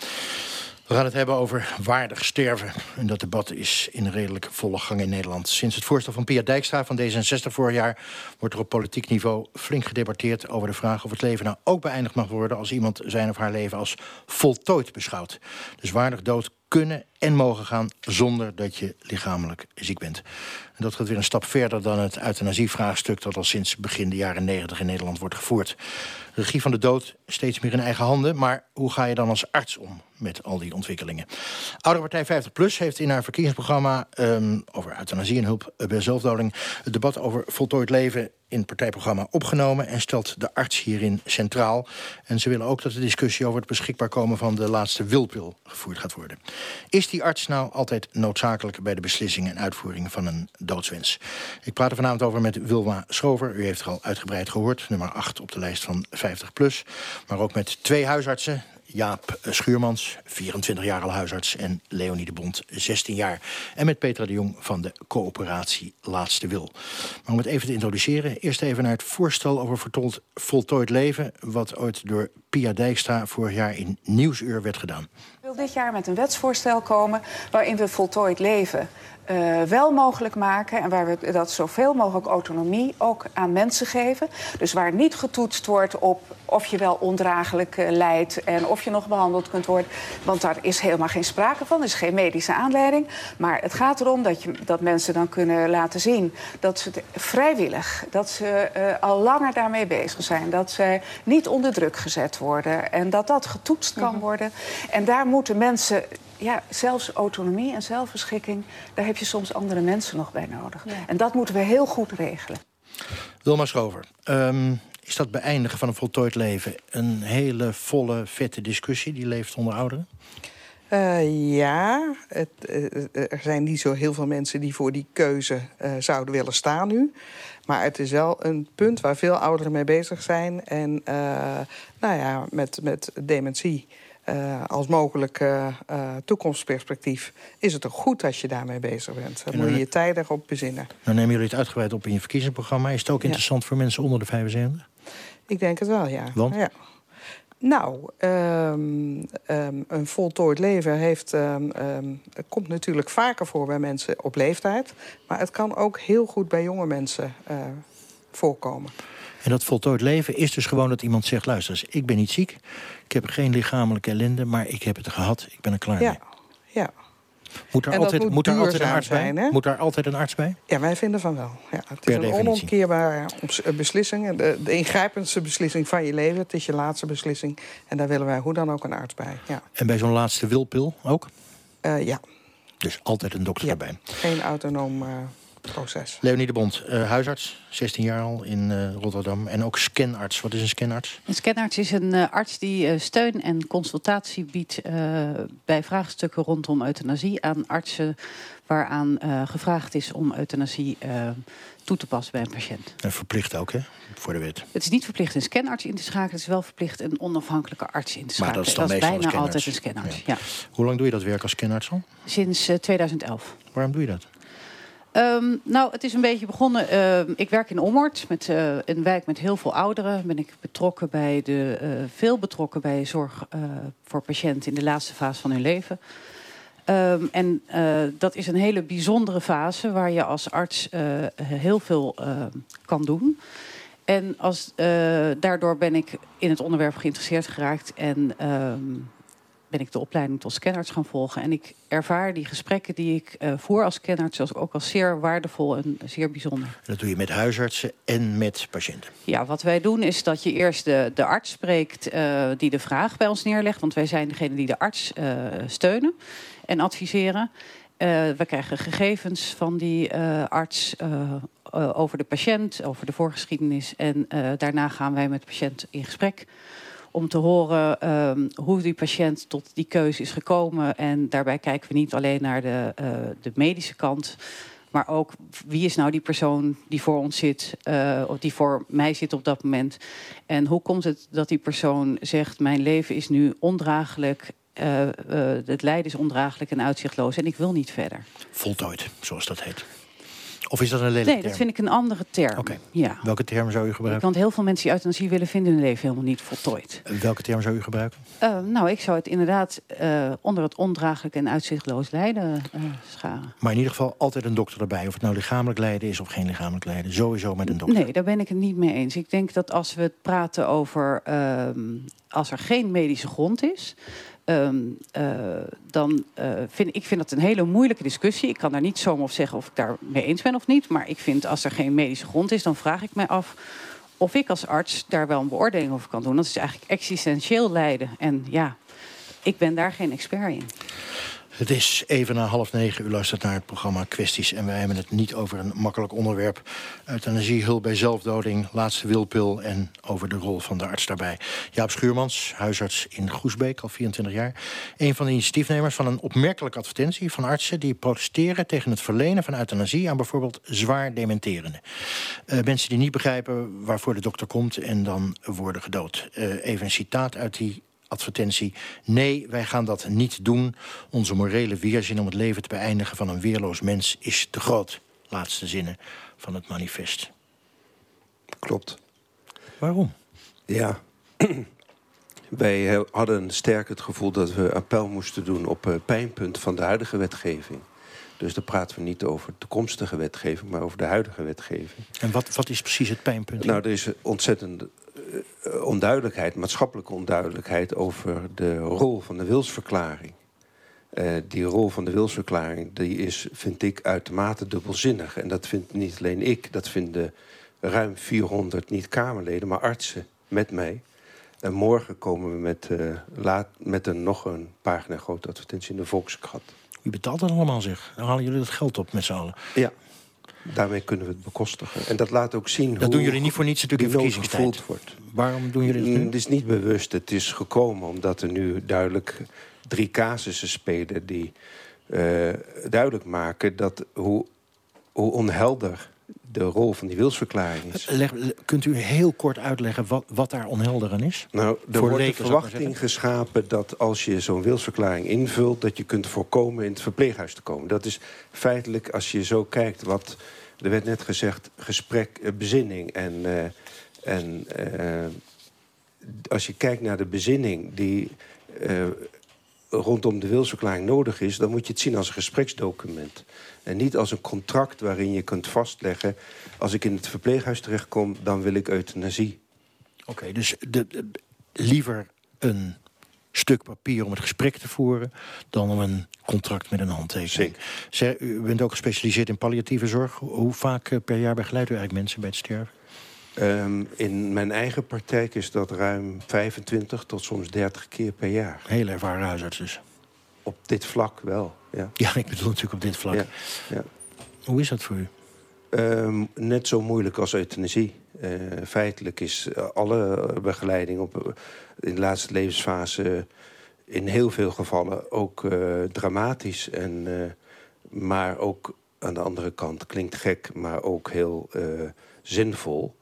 We gaan het hebben over waardig sterven. En dat debat is in redelijk volle gang in Nederland. Sinds het voorstel van Pia Dijkstra van D zesenzestig vorig jaar wordt er op politiek niveau flink gedebatteerd over de vraag of het leven nou ook beëindigd mag worden als iemand zijn of haar leven als voltooid beschouwt. Dus waardig dood kunnen en mogen gaan zonder dat je lichamelijk ziek bent. En dat gaat weer een stap verder dan het euthanasievraagstuk dat al sinds begin de jaren negentig in Nederland wordt gevoerd. De regie van de dood steeds meer in eigen handen, maar hoe ga je dan als arts om met al die ontwikkelingen? Oudere Partij vijftig plus heeft in haar verkiezingsprogramma um, over euthanasie en hulp bij zelfdoding het debat over voltooid leven in het partijprogramma opgenomen en stelt de arts hierin centraal. En ze willen ook dat de discussie over het beschikbaar komen van de laatste wilpil gevoerd gaat worden. Is die arts nou altijd noodzakelijk bij de beslissing en uitvoering van een doodswens? Ik praat er vanavond over met Wilma Schrover. U heeft er al uitgebreid gehoord, nummer acht op de lijst van vijftig plus. Maar ook met twee huisartsen. Jaap Schuurmans, vierentwintig jaar al huisarts, en Leonie de Bond, zestien jaar. En met Petra de Jong van de coöperatie Laatste Wil. Maar om het even te introduceren, eerst even naar het voorstel over vertold, voltooid leven, wat ooit door Pia Dijkstra vorig jaar in Nieuwsuur werd gedaan. Ik wil dit jaar met een wetsvoorstel komen waarin we voltooid leven Uh, wel mogelijk maken en waar we dat zoveel mogelijk autonomie ook aan mensen geven. Dus waar niet getoetst wordt op of je wel ondraaglijk uh, lijdt en of je nog behandeld kunt worden. Want daar is helemaal geen sprake van, er is geen medische aanleiding. Maar het gaat erom dat, je, dat mensen dan kunnen laten zien dat ze het vrijwillig, dat ze uh, al langer daarmee bezig zijn. Dat ze niet onder druk gezet worden en dat dat getoetst kan mm-hmm. worden. En daar moeten mensen... Ja, zelfs autonomie en zelfbeschikking, daar heb je soms andere mensen nog bij nodig. Ja. En dat moeten we heel goed regelen. Wilma Schrover, um, Is dat beëindigen van een voltooid leven een hele volle, vette discussie die leeft onder ouderen? Uh, ja, het, uh, er zijn niet zo heel veel mensen die voor die keuze uh, zouden willen staan nu. Maar het is wel een punt waar veel ouderen mee bezig zijn. En uh, nou ja, met, met dementie uh, als mogelijk uh, uh, toekomstperspectief is het ook goed als je daarmee bezig bent. Dan moet je je tijdig op bezinnen. Nou nemen jullie het uitgebreid op in je verkiezingsprogramma. Is het ook interessant ja. voor mensen onder de vijfenzeventig? Ik denk het wel, ja. Want? Ja. Nou, um, um, een voltooid leven heeft, um, um, het komt natuurlijk vaker voor bij mensen op leeftijd. Maar het kan ook heel goed bij jonge mensen uh, voorkomen. En dat voltooid leven is dus gewoon dat iemand zegt... luister eens, ik ben niet ziek, ik heb geen lichamelijke ellende... maar ik heb het gehad, ik ben er klaar ja. mee. Ja. Moet er, altijd, moet, moet er altijd een arts zijn, bij? Hè? Moet daar altijd een arts bij? Ja, wij vinden van wel. Ja, het per is een definitie. onomkeerbare beslissing. De, de ingrijpendste beslissing van je leven. Het is je laatste beslissing. En daar willen wij hoe dan ook een arts bij. Ja. En bij zo'n laatste wilpil ook? Uh, ja. Dus altijd een dokter ja. erbij? Geen autonoom uh, proces. Leonie de Bond, uh, huisarts, zestien jaar al in uh, Rotterdam. En ook scanarts. Wat is een scanarts? Een scanarts is een uh, arts die uh, steun en consultatie biedt... Uh, bij vraagstukken rondom euthanasie aan artsen... waaraan uh, gevraagd is om euthanasie uh, toe te passen bij een patiënt. En verplicht ook, hè? Voor de wet. Het is niet verplicht een scanarts in te schakelen. Het is wel verplicht een onafhankelijke arts in te schakelen. Maar dat is dan dat is meestal bijna een altijd een scanarts. Ja. Ja. Hoe lang doe je dat werk als scanarts al? Sinds uh, tweeduizend elf. Waarom doe je dat? Um, nou, het is een beetje begonnen. Uh, ik werk in Ommoord, met uh, een wijk met heel veel ouderen. Ben ik betrokken bij de, uh, veel betrokken bij zorg uh, voor patiënten in de laatste fase van hun leven. Um, en uh, dat is een hele bijzondere fase waar je als arts uh, heel veel uh, kan doen. En als, uh, daardoor ben ik in het onderwerp geïnteresseerd geraakt en um, ben ik de opleiding tot scanarts gaan volgen. En ik ervaar die gesprekken die ik uh, voer als scanarts ook als zeer waardevol en zeer bijzonder. Dat doe je met huisartsen en met patiënten? Ja, wat wij doen is dat je eerst de, de arts spreekt uh, die de vraag bij ons neerlegt. Want wij zijn degene die de arts uh, steunen en adviseren. Uh, we krijgen gegevens van die uh, arts uh, uh, over de patiënt, over de voorgeschiedenis. En uh, daarna gaan wij met de patiënt in gesprek om te horen um, hoe die patiënt tot die keuze is gekomen. En daarbij kijken we niet alleen naar de, uh, de medische kant, maar ook wie is nou die persoon die voor ons zit, uh, of die voor mij zit op dat moment. En hoe komt het dat die persoon zegt, mijn leven is nu ondraaglijk, uh, uh, het lijden is ondraaglijk en uitzichtloos en ik wil niet verder. Voltooid, zoals dat heet. Of is dat een lelijke Nee, term? dat vind ik een andere term. Okay. Ja. Welke term zou u gebruiken? Want heel veel mensen die euthanasie willen vinden hun leven helemaal niet voltooid. Welke term zou u gebruiken? Uh, nou, ik zou het inderdaad uh, onder het ondraaglijk en uitzichtloos lijden uh, scharen. Maar in ieder geval altijd een dokter erbij. Of het nou lichamelijk lijden is of geen lichamelijk lijden. Sowieso met een dokter. Nee, daar ben ik het niet mee eens. Ik denk dat als we het praten over uh, als er geen medische grond is, Um, uh, dan uh, vind ik vind dat een hele moeilijke discussie. Ik kan daar niet zomaar op zeggen of ik daar mee eens ben of niet. Maar ik vind als er geen medische grond is, dan vraag ik mij af of ik als arts daar wel een beoordeling over kan doen. Dat is eigenlijk existentieel lijden. En ja, ik ben daar geen expert in. Het is even na half negen. U luistert naar het programma Kwesties. En wij hebben het niet over een makkelijk onderwerp. Euthanasie, hulp bij zelfdoding, laatste wilpil en over de rol van de arts daarbij. Jaap Schuurmans, huisarts in Groesbeek, al vierentwintig jaar. Een van de initiatiefnemers van een opmerkelijke advertentie van artsen die protesteren tegen het verlenen van euthanasie aan bijvoorbeeld zwaar dementerenden. Uh, mensen die niet begrijpen waarvoor de dokter komt en dan worden gedood. Uh, even een citaat uit die advertentie. Nee, wij gaan dat niet doen. Onze morele weerzin om het leven te beëindigen van een weerloos mens is te groot. Laatste zinnen van het manifest. Klopt. Waarom? Ja, wij hadden sterk het gevoel dat we appel moesten doen op het pijnpunt van de huidige wetgeving. Dus dan praten we niet over toekomstige wetgeving, maar over de huidige wetgeving. En wat, wat is precies het pijnpunt? Nou, er is ontzettend uh, onduidelijkheid, maatschappelijke onduidelijkheid over de rol van de wilsverklaring. Uh, die rol van de wilsverklaring die is, vind ik, uitermate dubbelzinnig. En dat vindt niet alleen ik, dat vinden ruim vierhonderd niet-Kamerleden, maar artsen met mij. En morgen komen we met, uh, laat, met een nog een pagina grote advertentie in de Volkskrant. Wie betaalt dat allemaal, zeg? Dan halen jullie dat geld op met z'n allen. Ja. Daarmee kunnen we het bekostigen. En dat laat ook zien dat hoe... Dat doen jullie niet voor niets natuurlijk in verkiezingstijd. Wordt. Waarom doen jullie dat nu? Het is niet bewust. Het is gekomen omdat er nu duidelijk drie casussen spelen die uh, duidelijk maken dat hoe, hoe onhelder de rol van die wilsverklaring is. Leg, kunt u heel kort uitleggen wat, wat daar onhelder aan is? Nou, er Voor wordt leken, de verwachting geschapen dat als je zo'n wilsverklaring invult, dat je kunt voorkomen in het verpleeghuis te komen. Dat is feitelijk, als je zo kijkt, wat er werd net gezegd, gesprek, uh, bezinning. En, uh, en uh, als je kijkt naar de bezinning die uh, rondom de wilsverklaring nodig is, dan moet je het zien als een gespreksdocument. En niet als een contract waarin je kunt vastleggen, als ik in het verpleeghuis terechtkom, dan wil ik euthanasie. Oké, okay, dus de, de, liever een stuk papier om het gesprek te voeren dan om een contract met een handtekening. Zeg, u bent ook gespecialiseerd in palliatieve zorg. Hoe vaak per jaar begeleidt u eigenlijk mensen bij het sterven? Um, in mijn eigen praktijk is dat ruim vijfentwintig tot soms dertig keer per jaar. Heel ervaren huisarts dus. Op dit vlak wel, ja. Ja, ik bedoel natuurlijk op dit vlak. Ja, ja. Hoe is dat voor u? Um, net zo moeilijk als euthanasie. Uh, feitelijk is alle begeleiding op, in de laatste levensfase in heel veel gevallen ook uh, dramatisch. En, uh, maar ook aan de andere kant, klinkt gek, maar ook heel uh, zinvol.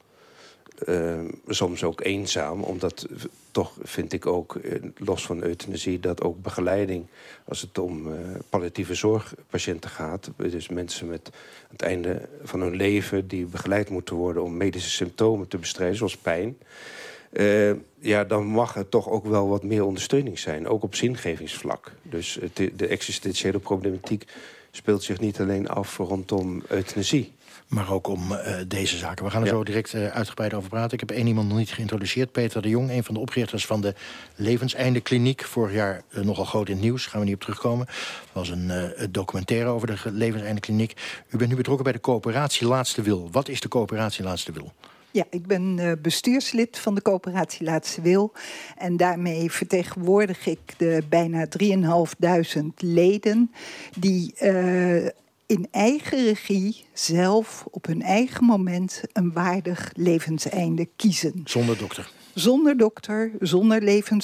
Uh, soms ook eenzaam, omdat toch vind ik ook, uh, los van euthanasie, dat ook begeleiding, als het om uh, palliatieve zorgpatiënten gaat, dus mensen met aan het einde van hun leven die begeleid moeten worden om medische symptomen te bestrijden, zoals pijn, uh, ja, dan mag er toch ook wel wat meer ondersteuning zijn, ook op zingevingsvlak. Dus uh, de, de existentiële problematiek speelt zich niet alleen af rondom euthanasie. Maar ook om uh, deze zaken. We gaan er ja. zo direct uh, uitgebreid over praten. Ik heb één iemand nog niet geïntroduceerd. Peter de Jong, een van de oprichters van de Levenseinde Kliniek. Vorig jaar uh, nogal groot in het nieuws. Gaan we niet op terugkomen. Er was een uh, documentaire over de Levenseinde Kliniek. U bent nu betrokken bij de coöperatie Laatste Wil. Wat is de coöperatie Laatste Wil? Ja, ik ben uh, bestuurslid van de coöperatie Laatste Wil. En daarmee vertegenwoordig ik de bijna drieduizend vijfhonderd leden die Uh, in eigen regie zelf op hun eigen moment een waardig levenseinde kiezen. Zonder dokter? Zonder dokter, zonder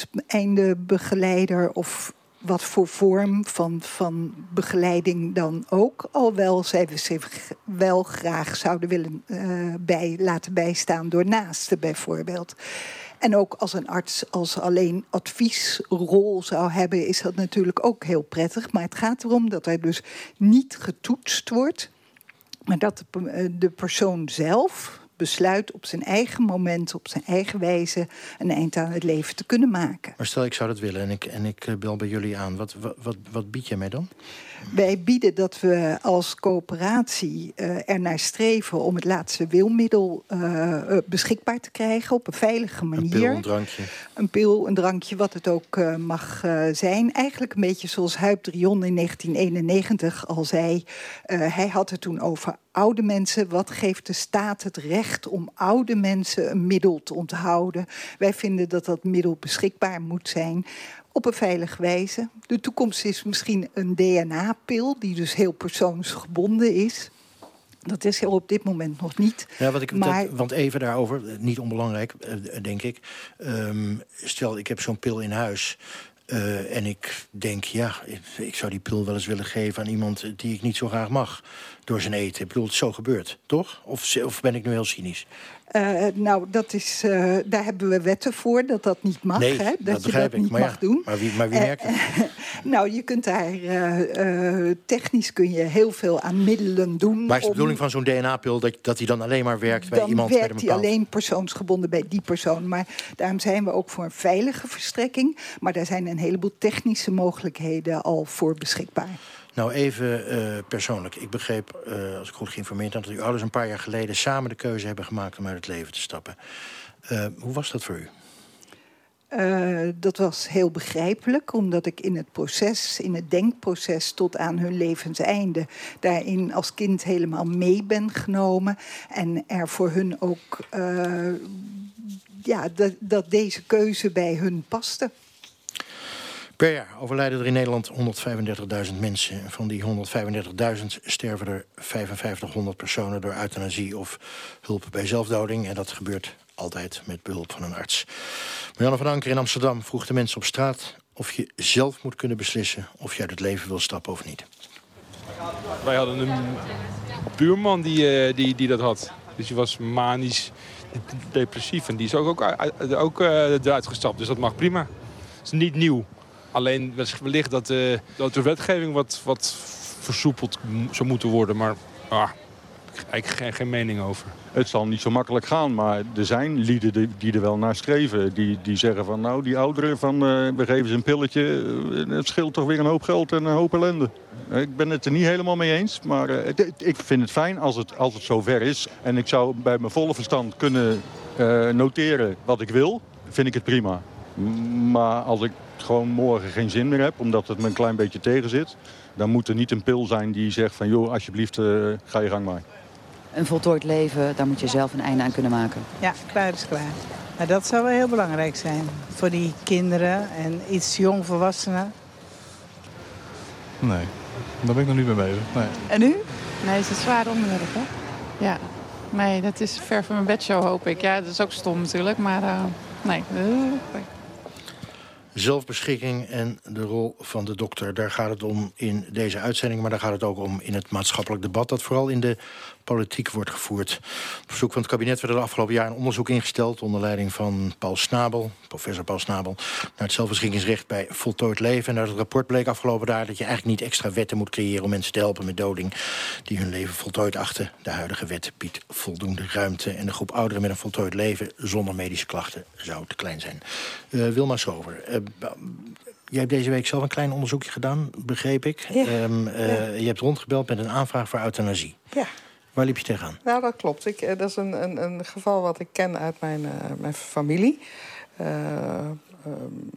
levenseindebegeleider of wat voor vorm van, van begeleiding dan ook. Alhoewel zij zich wel graag zouden willen uh, bij, laten bijstaan door naasten bijvoorbeeld. En ook als een arts als alleen adviesrol zou hebben, is dat natuurlijk ook heel prettig. Maar het gaat erom dat hij dus niet getoetst wordt, maar dat de, de persoon zelf besluit op zijn eigen moment, op zijn eigen wijze een eind aan het leven te kunnen maken. Maar stel, ik zou dat willen en ik, en ik bel bij jullie aan. Wat, wat, wat, wat bied jij mij dan? Wij bieden dat we als coöperatie uh, ernaar streven om het laatste wilmiddel uh, beschikbaar te krijgen op een veilige manier. Een pil, een drankje. Een pil, een drankje, wat het ook uh, mag uh, zijn. Eigenlijk een beetje zoals Huib de Rion in negentien eenennegentig al zei. Uh, hij had het toen over oude mensen. Wat geeft de staat het recht om oude mensen een middel te onthouden? Wij vinden dat dat middel beschikbaar moet zijn op een veilige wijze. De toekomst is misschien een D N A-pil, die dus heel persoonsgebonden is. Dat is er op dit moment nog niet. Ja, wat ik, maar... dat, want even daarover, niet onbelangrijk, denk ik. Um, stel, ik heb zo'n pil in huis. Uh, en ik denk, ja, ik, ik zou die pil wel eens willen geven aan iemand die ik niet zo graag mag door zijn eten. Ik bedoel, het is zo gebeurd, toch? Of, of ben ik nu heel cynisch? Uh, nou, dat is, uh, daar hebben we wetten voor, dat dat niet mag. Nee, hè? Dat, dat je dat ik. niet maar mag ja, doen. Maar wie, maar wie merkt het? Uh, nou, je kunt daar uh, uh, technisch kun je heel veel aan middelen doen. Maar is de bedoeling van zo'n D N A-pil dat, dat die dan alleen maar werkt bij dan iemand? Dan werkt bij die alleen persoonsgebonden bij die persoon. Maar daarom zijn we ook voor een veilige verstrekking. Maar daar zijn een heleboel technische mogelijkheden al voor beschikbaar. Nou, even uh, persoonlijk. Ik begreep, uh, als ik goed geïnformeerd had, dat uw ouders een paar jaar geleden samen de keuze hebben gemaakt om uit het leven te stappen. Uh, hoe was dat voor u? Uh, dat was heel begrijpelijk, omdat ik in het proces, in het denkproces tot aan hun levenseinde, daarin als kind helemaal mee ben genomen. En er voor hun ook, uh, ja, dat, dat deze keuze bij hun paste. Per jaar overlijden er in Nederland honderdvijfendertigduizend mensen. Van die honderdvijfendertigduizend sterven er vijfenvijftighonderd personen door euthanasie of hulp bij zelfdoding. En dat gebeurt altijd met behulp van een arts. Marianne van Anker in Amsterdam vroeg de mensen op straat of je zelf moet kunnen beslissen of je uit het leven wil stappen of niet. Wij hadden een buurman die, die, die dat had. Dus die was manisch depressief en die is ook, ook, ook uh, eruit gestapt. Dus dat mag prima. Het is niet nieuw. Alleen wellicht dat, uh, dat de wetgeving wat, wat versoepeld zou moeten worden. Maar ah, eigenlijk geen, geen mening over. Het zal niet zo makkelijk gaan, maar er zijn lieden die, die er wel naar streven. Die, die zeggen van nou, die ouderen, van, uh, we geven ze een pilletje. Uh, het scheelt toch weer een hoop geld en een hoop ellende. Uh, ik ben het er niet helemaal mee eens, maar uh, het, ik vind het fijn als het, als het zover is. En ik zou bij mijn volle verstand kunnen uh, noteren wat ik wil. Vind ik het prima. Maar als ik gewoon morgen geen zin meer heb, omdat het me een klein beetje tegen zit, dan moet er niet een pil zijn die zegt van joh, alsjeblieft, uh, ga je gang maar. Een voltooid leven, daar moet je zelf een einde aan kunnen maken. Ja, klaar is klaar. Maar dat zou wel heel belangrijk zijn voor die kinderen en iets jongvolwassenen. Nee, daar ben ik nog niet mee bezig. Nee. En u? Nee, het is een zwaar onderwerp, hè? Ja. Nee, dat is ver van mijn bedshow, hoop ik. Ja, dat is ook stom natuurlijk, maar uh, nee. Uh, Zelfbeschikking en de rol van de dokter. Daar gaat het om in deze uitzending, maar daar gaat het ook om in het maatschappelijk debat dat vooral in de politiek wordt gevoerd. Op verzoek van het kabinet werd er de afgelopen jaar een onderzoek ingesteld onder leiding van Paul Snabel, professor Paul Snabel, naar het zelfbeschikkingsrecht bij voltooid leven. En uit het rapport bleek afgelopen jaar dat je eigenlijk niet extra wetten moet creëren om mensen te helpen met doding die hun leven voltooid achten. De huidige wet biedt voldoende ruimte en de groep ouderen met een voltooid leven zonder medische klachten zou te klein zijn. Uh, Wilma Sover, uh, jij hebt deze week zelf een klein onderzoekje gedaan, begreep ik. Ja. Um, uh, ja. Je hebt rondgebeld met een aanvraag voor euthanasie. Ja. Waar liep je tegenaan? Nou, dat klopt. Ik, dat is een, een, een geval wat ik ken uit mijn, uh, mijn familie. Uh, uh,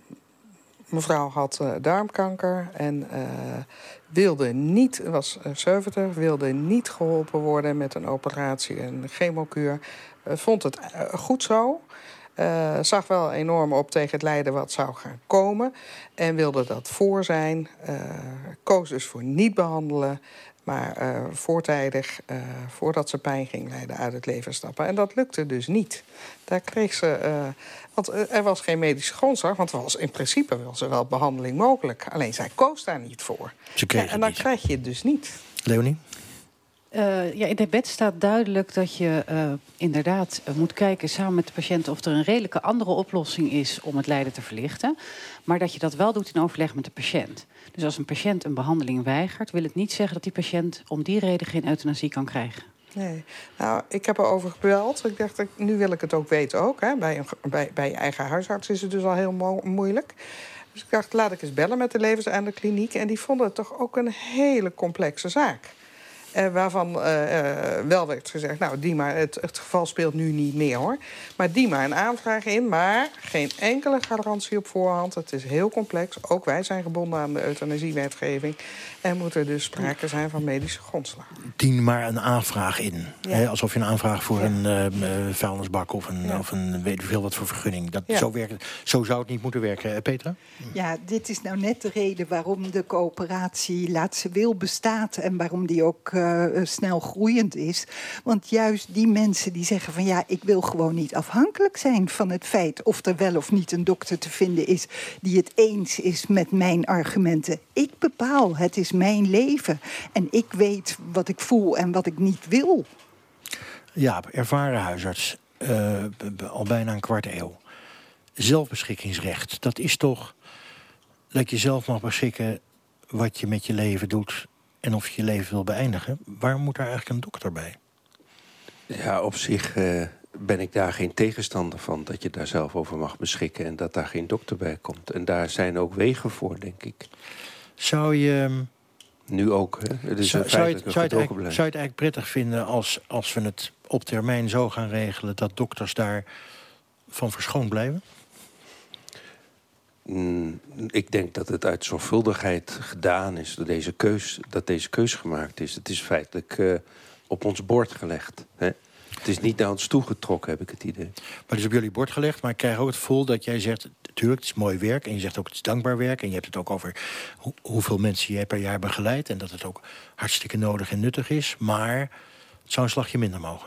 mevrouw had uh, darmkanker en uh, wilde niet, was uh, zeventig, wilde niet geholpen worden met een operatie, een chemokuur. Uh, vond het uh, goed zo. Uh, zag wel enorm op tegen het lijden wat zou gaan komen. En wilde dat voor zijn. Uh, koos dus voor niet behandelen. Maar uh, voortijdig, uh, voordat ze pijn ging lijden, uit het leven stappen. En dat lukte dus niet. Daar kreeg ze... Uh, want uh, er was geen medische grondslag. Want er was, in principe was er wel behandeling mogelijk. Alleen zij koos daar niet voor. Ze kreeg ja, en dan niet. krijg je het dus niet. Leonie? Uh, ja, in de wet staat duidelijk dat je uh, inderdaad uh, moet kijken samen met de patiënt of er een redelijke andere oplossing is om het lijden te verlichten. Maar dat je dat wel doet in overleg met de patiënt. Dus als een patiënt een behandeling weigert, wil het niet zeggen dat die patiënt om die reden geen euthanasie kan krijgen. Nee. Nou, ik heb erover gebeld. Ik dacht, nu wil ik het ook weten ook. Hè. Bij, een, bij, bij je eigen huisarts is het dus al heel mo- moeilijk. Dus ik dacht, laat ik eens bellen met de levenseindekliniek. En die vonden het toch ook een hele complexe zaak. Uh, waarvan uh, uh, wel werd gezegd, nou, die maar, het, het geval speelt nu niet meer, hoor. Maar die maar een aanvraag in, maar geen enkele garantie op voorhand. Het is heel complex. Ook wij zijn gebonden aan de euthanasiewetgeving. En moet er dus sprake zijn van medische grondslag. Dien maar een aanvraag in. Ja. He, alsof je een aanvraag voor Ja. een uh, vuilnisbak of een, Ja. of een weet ik veel wat voor vergunning. Dat, Ja. zo, werkt het, zo zou het niet moeten werken. Uh, Petra? Ja, dit is nou net de reden waarom de coöperatie Laatste Wil bestaat en waarom die ook uh, snel groeiend is. Want juist die mensen die zeggen van ja, ik wil gewoon niet afhankelijk zijn van het feit of er wel of niet een dokter te vinden is die het eens is met mijn argumenten. Ik bepaal, het is mijn leven en ik weet wat ik voel en wat ik niet wil. Ja, ervaren huisarts. Uh, al bijna een kwart eeuw. Zelfbeschikkingsrecht, dat is toch dat je zelf mag beschikken wat je met je leven doet en of je je leven wil beëindigen. Waarom moet daar eigenlijk een dokter bij? Ja, op zich uh, ben ik daar geen tegenstander van, dat je daar zelf over mag beschikken en dat daar geen dokter bij komt. En daar zijn ook wegen voor, denk ik. Zou je... Nu ook, hè? Het is zou, een zou, je het, feitelijke zou, je het eigenlijk, gedogenbeleid. zou je het eigenlijk prettig vinden als, als we het op termijn zo gaan regelen dat dokters daar van verschoond blijven? Mm, ik denk dat het uit zorgvuldigheid gedaan is, dat deze keus, dat deze keus gemaakt is. Het is feitelijk uh, op ons bord gelegd. Hè? Het is niet naar ons toegetrokken, heb ik het idee. Maar het is op jullie bord gelegd, maar ik krijg ook het gevoel dat jij zegt, natuurlijk, het is mooi werk. En je zegt ook, het is dankbaar werk. En je hebt het ook over ho- hoeveel mensen jij per jaar begeleidt. En dat het ook hartstikke nodig en nuttig is. Maar het zou een slagje minder mogen.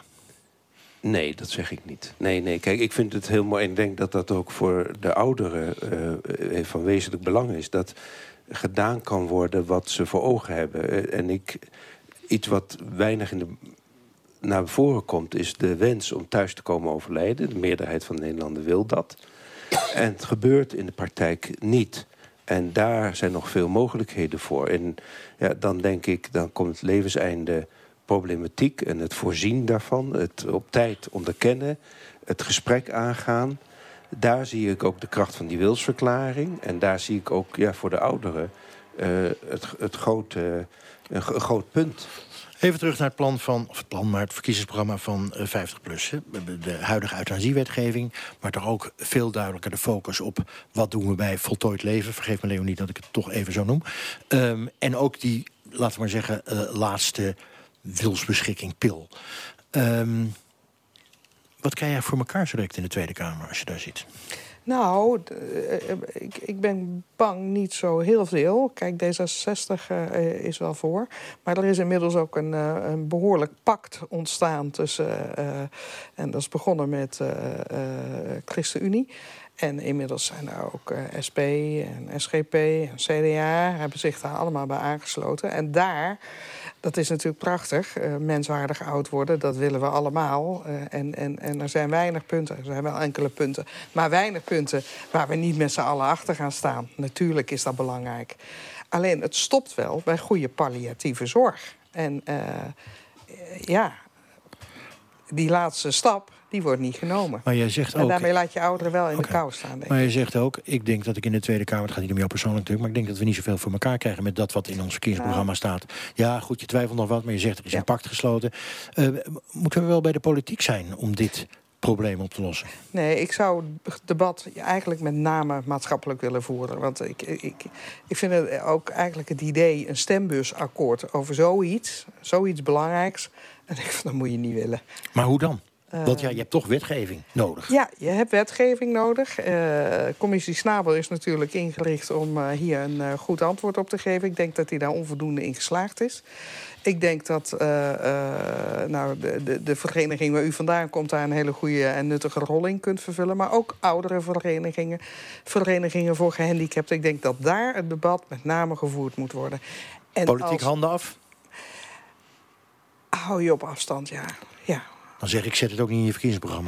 Nee, dat zeg ik niet. Nee, nee. Kijk, ik vind het heel mooi. En ik denk dat dat ook voor de ouderen uh, van wezenlijk belang is. Dat gedaan kan worden wat ze voor ogen hebben. Uh, en ik, iets wat weinig in de, naar voren komt, is de wens om thuis te komen overlijden. De meerderheid van de Nederlanden wil dat. En het gebeurt in de praktijk niet. En daar zijn nog veel mogelijkheden voor. En ja, dan denk ik, dan komt het levenseinde problematiek en het voorzien daarvan, het op tijd onderkennen, het gesprek aangaan. Daar zie ik ook de kracht van die wilsverklaring. En daar zie ik ook ja, voor de ouderen uh, het, het grote, een, een groot punt. Even terug naar het plan van, of het plan, maar het verkiezingsprogramma van uh, vijftig plus. Hè. De huidige euthanasiewetgeving, maar toch ook veel duidelijker de focus op wat doen we bij voltooid leven. Vergeef me Leonie dat ik het toch even zo noem. Um, en ook die, laten we maar zeggen, uh, laatste wilsbeschikking pil. Um, wat krijg jij voor elkaar zo direct in de Tweede Kamer als je daar zit? Nou, ik, ik ben bang niet zo heel veel. Kijk, D zesenzestig uh, is wel voor. Maar er is inmiddels ook een, uh, een behoorlijk pact ontstaan tussen... Uh, en dat is begonnen met uh, uh, ChristenUnie. En inmiddels zijn er ook uh, S P en S G P en C D A... hebben zich daar allemaal bij aangesloten. En daar... Dat is natuurlijk prachtig. Uh, menswaardig oud worden, dat willen we allemaal. Uh, en, en, en er zijn weinig punten. Er zijn wel enkele punten. Maar weinig punten waar we niet met z'n allen achter gaan staan. Natuurlijk is dat belangrijk. Alleen, het stopt wel bij goede palliatieve zorg. En uh, ja, die laatste stap, die wordt niet genomen. Maar jij zegt en ook, daarmee laat je ouderen wel in okay. de kou staan, denk ik. Maar je zegt ook, ik denk dat ik in de Tweede Kamer... het gaat niet om jou persoonlijk natuurlijk... maar ik denk dat we niet zoveel voor elkaar krijgen... met dat wat in ons verkiezingsprogramma nou. staat. Ja, goed, je twijfelt nog wat, maar je zegt er is ja. een pact gesloten. Uh, moeten we wel bij de politiek zijn om dit probleem op te lossen? Nee, ik zou het debat eigenlijk met name maatschappelijk willen voeren. Want ik, ik, ik vind het ook eigenlijk het idee... een stembusakkoord over zoiets, zoiets belangrijks... en ik vind, dat moet je niet willen. Maar hoe dan? Want ja, je hebt toch wetgeving nodig. Ja, je hebt wetgeving nodig. Uh, commissie Snabel is natuurlijk ingericht om uh, hier een uh, goed antwoord op te geven. Ik denk dat hij daar onvoldoende in geslaagd is. Ik denk dat uh, uh, nou, de, de, de vereniging waar u vandaan komt... daar een hele goede en nuttige rol in kunt vervullen. Maar ook oudere verenigingen, verenigingen voor gehandicapten. Ik denk dat daar het debat met name gevoerd moet worden. En Politiek als... handen af? Hou je op afstand, ja. ja. Dan zeg ik, zet het ook niet in je verkiezingsprogramma.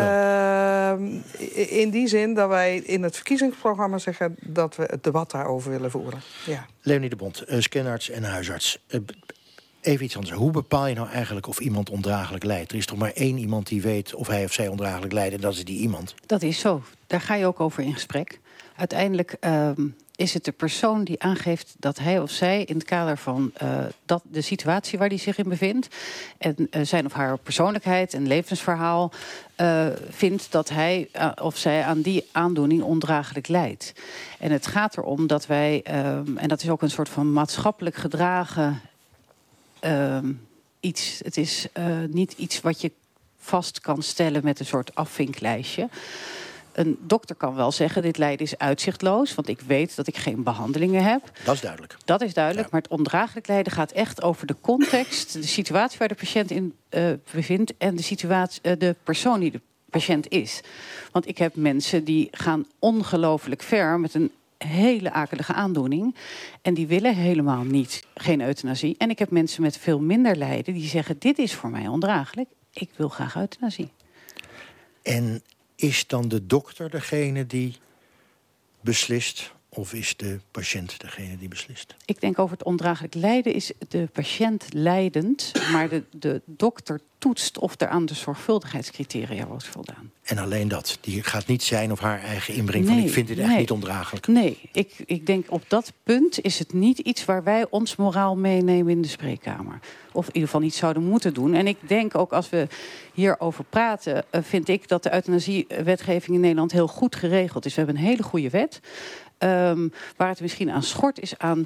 Uh, in die zin dat wij in het verkiezingsprogramma zeggen... dat we het debat daarover willen voeren. Ja. Leonie de Bond, uh, scanarts en huisarts. Uh, even iets anders. Hoe bepaal je nou eigenlijk of iemand ondraaglijk lijdt? Er is toch maar één iemand die weet of hij of zij ondraaglijk lijdt... en dat is die iemand. Dat is zo. Daar ga je ook over in gesprek. Uiteindelijk... Uh... is het de persoon die aangeeft dat hij of zij... in het kader van uh, dat, de situatie waar hij zich in bevindt... en uh, zijn of haar persoonlijkheid en levensverhaal... Uh, vindt dat hij uh, of zij aan die aandoening ondraaglijk lijdt. En het gaat erom dat wij... Uh, en dat is ook een soort van maatschappelijk gedragen uh, iets. Het is uh, niet iets wat je vast kan stellen met een soort afvinklijstje... Een dokter kan wel zeggen, dit lijden is uitzichtloos... want ik weet dat ik geen behandelingen heb. Dat is duidelijk. Dat is duidelijk, ja. Maar het ondraaglijk lijden gaat echt over de context... de situatie waar de patiënt in uh, bevindt... en de, situatie, uh, de persoon die de patiënt is. Want ik heb mensen die gaan ongelooflijk ver... met een hele akelige aandoening... en die willen helemaal niet geen euthanasie. En ik heb mensen met veel minder lijden die zeggen... dit is voor mij ondraaglijk, ik wil graag euthanasie. En... is dan de dokter degene die beslist... of is de patiënt degene die beslist? Ik denk over het ondraaglijk lijden is de patiënt lijdend... maar de, de dokter toetst of er aan de zorgvuldigheidscriteria wordt voldaan. En alleen dat? Die gaat niet zijn of haar eigen inbreng nee, van... ik vind dit echt nee, niet ondraaglijk. Nee, ik, ik denk op dat punt is het niet iets... waar wij ons moraal meenemen in de spreekkamer. Of in ieder geval niet zouden moeten doen. En ik denk ook als we hierover praten... Uh, vind ik dat de euthanasiewetgeving in Nederland heel goed geregeld is. We hebben een hele goede wet... Um, waar het misschien aan schort is aan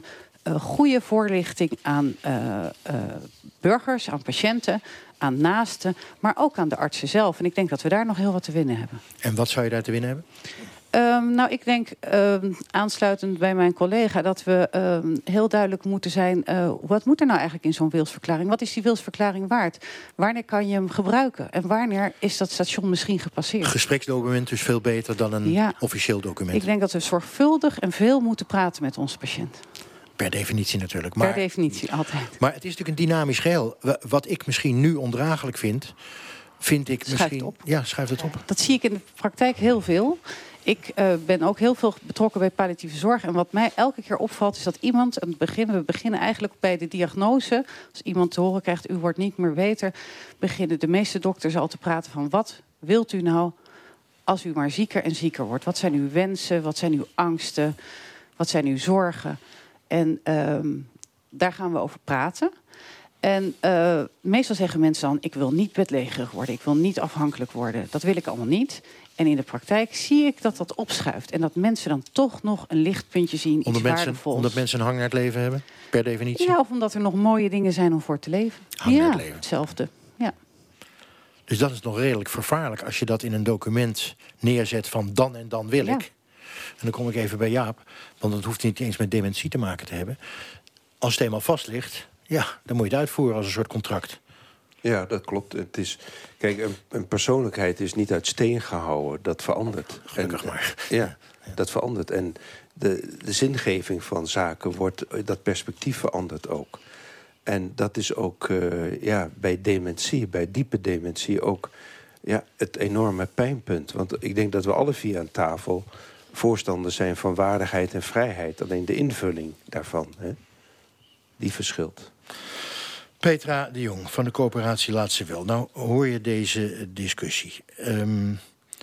uh, goede voorlichting aan uh, uh, burgers, aan patiënten, aan naasten, maar ook aan de artsen zelf. En ik denk dat we daar nog heel wat te winnen hebben. En wat zou je daar te winnen hebben? Um, nou, ik denk, um, aansluitend bij mijn collega, dat we um, heel duidelijk moeten zijn, Uh, wat moet er nou eigenlijk in zo'n wilsverklaring? Wat is die wilsverklaring waard? Wanneer kan je hem gebruiken? En wanneer is dat station misschien gepasseerd? Gespreksdocument is veel beter dan een ja, officieel document. Ik denk dat we zorgvuldig en veel moeten praten met onze patiënt. Per definitie natuurlijk. Maar, per definitie, altijd. Maar het is natuurlijk een dynamisch geheel. Wat ik misschien nu ondraaglijk vind, vind ik Schuift misschien... op. Ja, schuift het op. Dat zie ik in de praktijk heel veel. Ik uh, ben ook heel veel betrokken bij palliatieve zorg. En wat mij elke keer opvalt is dat iemand aan het begin... we beginnen eigenlijk bij de diagnose. Als iemand te horen krijgt, u wordt niet meer beter, beginnen de meeste dokters al te praten van wat wilt u nou als u maar zieker en zieker wordt? Wat zijn uw wensen? Wat zijn uw angsten? Wat zijn uw zorgen? En um, daar gaan we over praten. En uh, meestal zeggen mensen dan, ik wil niet bedlegerig worden. Ik wil niet afhankelijk worden. Dat wil ik allemaal niet. En in de praktijk zie ik dat dat opschuift. En dat mensen dan toch nog een lichtpuntje zien, iets omdat mensen, waardevols. Omdat mensen een hang naar het leven hebben, per definitie? Ja, of omdat er nog mooie dingen zijn om voor te leven. Hang ja, naar het leven. Hetzelfde. Ja. Dus dat is nog redelijk vervaarlijk als je dat in een document neerzet van dan en dan wil Ja. ik. En dan kom ik even bij Jaap, want dat hoeft niet eens met dementie te maken te hebben. Als het eenmaal vast ligt, ja, dan moet je het uitvoeren als een soort contract. Ja, dat klopt. Het is, kijk, een, een persoonlijkheid is niet uit steen gehouden. Dat verandert. Gelukkig en, maar. Ja, dat verandert. En de, de zingeving van zaken wordt, dat perspectief verandert ook. En dat is ook uh, ja, bij dementie, bij diepe dementie ook ja, het enorme pijnpunt. Want ik denk dat we alle vier aan tafel voorstanders zijn van waardigheid en vrijheid. Alleen de invulling daarvan, hè, die verschilt. Petra de Jong van de coöperatie Laatste Wil. Nou hoor je deze discussie. Um,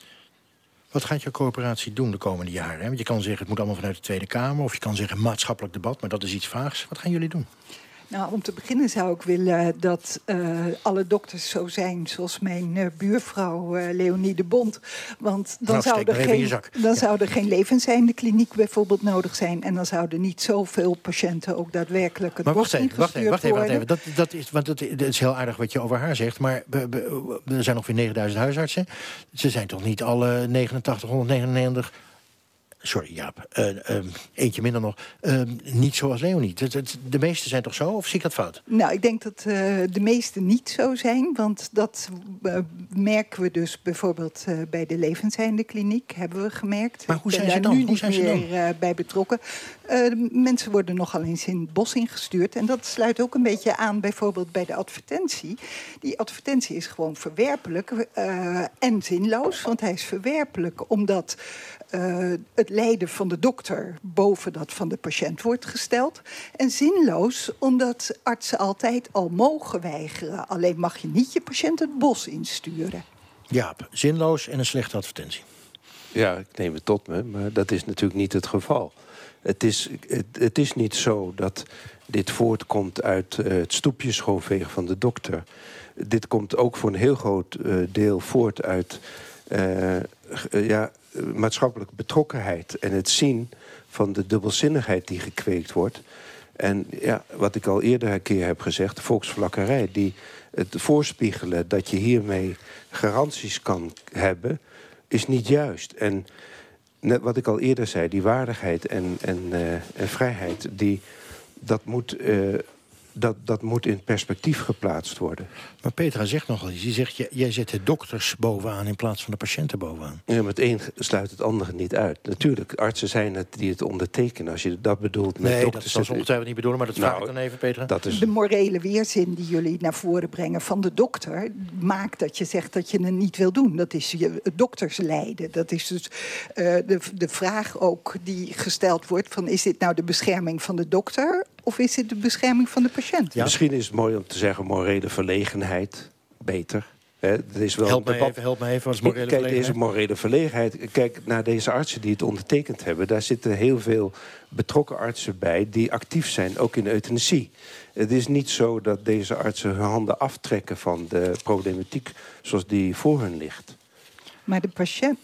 wat gaat jouw coöperatie doen de komende jaren? Hè? Want je kan zeggen, het moet allemaal vanuit de Tweede Kamer, of je kan zeggen maatschappelijk debat, maar dat is iets vaags. Wat gaan jullie doen? Nou, om te beginnen zou ik willen dat uh, alle dokters zo zijn zoals mijn uh, buurvrouw uh, Leonie de Bond. Want dan, nou, zou er, geen, dan ja. zou er geen levenseinde kliniek bijvoorbeeld nodig zijn. En dan zouden niet zoveel patiënten ook daadwerkelijk het maar bos wacht even, wacht even, wacht even, wacht even. worden. Dat, dat, is, want dat, dat is heel aardig wat je over haar zegt. Maar be, be, er zijn ongeveer negenduizend huisartsen. Ze zijn toch niet alle negenentachtig honderdnegenennegentig... Sorry, Jaap. Uh, uh, eentje minder nog. Uh, niet zoals Leonie. De, de, de meeste zijn toch zo? Of zie ik dat fout? Nou, ik denk dat uh, de meeste niet zo zijn. Want dat uh, merken we dus bijvoorbeeld uh, bij de levenseinde kliniek. Hebben we gemerkt. Maar hoe ik ben zijn ze daar dan? nu Hoe niet zijn ze meer dan? uh, bij betrokken. Uh, mensen worden nogal eens in het bos ingestuurd. En dat sluit ook een beetje aan bijvoorbeeld bij de advertentie. Die advertentie is gewoon verwerpelijk uh, en zinloos. Want hij is verwerpelijk omdat Uh, het lijden van de dokter boven dat van de patiënt wordt gesteld. En zinloos omdat artsen altijd al mogen weigeren. Alleen mag je niet je patiënt het bos insturen. Jaap, zinloos en een slechte advertentie. Ja, ik neem het tot me, maar dat is natuurlijk niet het geval. Het is, het, het is niet zo dat dit voortkomt uit uh, het stoepje schoonvegen van de dokter. Dit komt ook voor een heel groot uh, deel voort uit Uh, uh, ja, maatschappelijke betrokkenheid en het zien van de dubbelzinnigheid die gekweekt wordt. En ja, wat ik al eerder een keer heb gezegd, de volksvlakkerij, die het voorspiegelen dat je hiermee garanties kan hebben, is niet juist. En net wat ik al eerder zei, die waardigheid en, en, uh, en vrijheid, die, dat moet Uh, Dat, dat moet in perspectief geplaatst worden. Maar Petra zegt nogal iets. Die zegt, jij, jij zet de dokters bovenaan in plaats van de patiënten bovenaan. Ja, maar het een sluit het andere niet uit. Natuurlijk, artsen zijn het die het ondertekenen. Als je dat bedoelt met nee, dokters... dat zal ze ongetwijfeld niet bedoelen, maar dat vraag nou, ik dan even, Petra. Dat is... De morele weerzin die jullie naar voren brengen van de dokter maakt dat je zegt dat je het niet wil doen. Dat is je dokterslijden. Dat is dus uh, de, de vraag ook die gesteld wordt van, is dit nou de bescherming van de dokter of is dit de bescherming van de patiënt? Ja. Misschien is het mooi om te zeggen morele verlegenheid. Beter. He, dat is wel help, me even, help me even, wat is morele Kijk, verlegenheid? deze morele verlegenheid. Kijk naar deze artsen die het ondertekend hebben. Daar zitten heel veel betrokken artsen bij die actief zijn, ook in de euthanasie. Het is niet zo dat deze artsen hun handen aftrekken van de problematiek zoals die voor hun ligt. Maar de patiënt...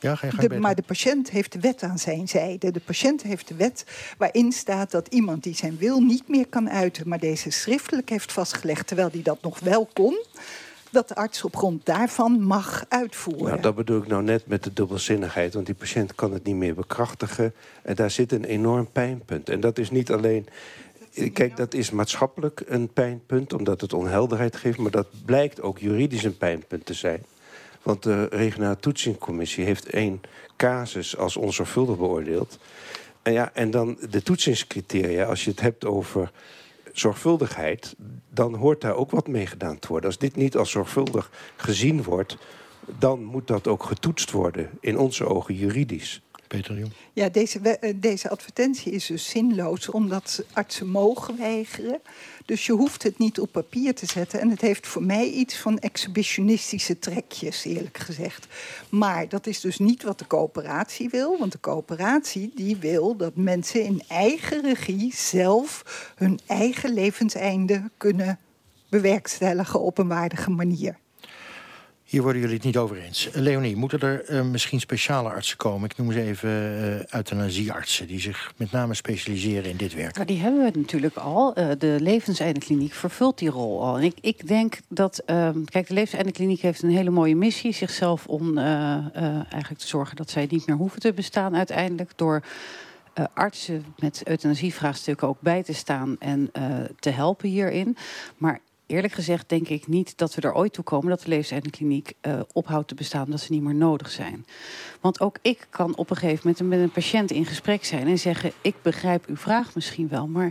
Ja, ga je gang de, beter. maar de patiënt heeft de wet aan zijn zijde. De patiënt heeft de wet waarin staat dat iemand die zijn wil niet meer kan uiten, maar deze schriftelijk heeft vastgelegd, terwijl die dat nog wel kon, dat de arts op grond daarvan mag uitvoeren. Nou, dat bedoel ik nou net met de dubbelzinnigheid. Want die patiënt kan het niet meer bekrachtigen. En daar zit een enorm pijnpunt. En dat is niet alleen... Kijk, dat is maatschappelijk een pijnpunt, omdat het onhelderheid geeft. Maar dat blijkt ook juridisch een pijnpunt te zijn. Want de regionale toetsingscommissie heeft één casus als onzorgvuldig beoordeeld. En, ja, en dan de toetsingscriteria, als je het hebt over zorgvuldigheid, dan hoort daar ook wat mee gedaan te worden. Als dit niet als zorgvuldig gezien wordt, dan moet dat ook getoetst worden, in onze ogen juridisch. Peter Jong. Ja, deze, deze advertentie is dus zinloos, omdat artsen mogen weigeren. Dus je hoeft het niet op papier te zetten. En het heeft voor mij iets van exhibitionistische trekjes, eerlijk gezegd. Maar dat is dus niet wat de coöperatie wil. Want de coöperatie die wil dat mensen in eigen regie zelf hun eigen levenseinde kunnen bewerkstelligen op een waardige manier. Hier worden jullie het niet over eens. Leonie, moeten er uh, misschien speciale artsen komen? Ik noem ze even uh, euthanasieartsen, die zich met name specialiseren in dit werk. Maar die hebben we natuurlijk al. Uh, de levenseindekliniek vervult die rol al. En ik, ik denk dat... Uh, kijk, de levenseindekliniek heeft een hele mooie missie. Zichzelf om uh, uh, eigenlijk te zorgen dat zij niet meer hoeven te bestaan uiteindelijk. Door uh, artsen met euthanasievraagstukken ook bij te staan en uh, te helpen hierin. Maar eerlijk gezegd denk ik niet dat we er ooit toe komen dat de levenseindekliniek uh, ophoudt te bestaan, dat ze niet meer nodig zijn. Want ook ik kan op een gegeven moment met een patiënt in gesprek zijn en zeggen, ik begrijp uw vraag misschien wel, maar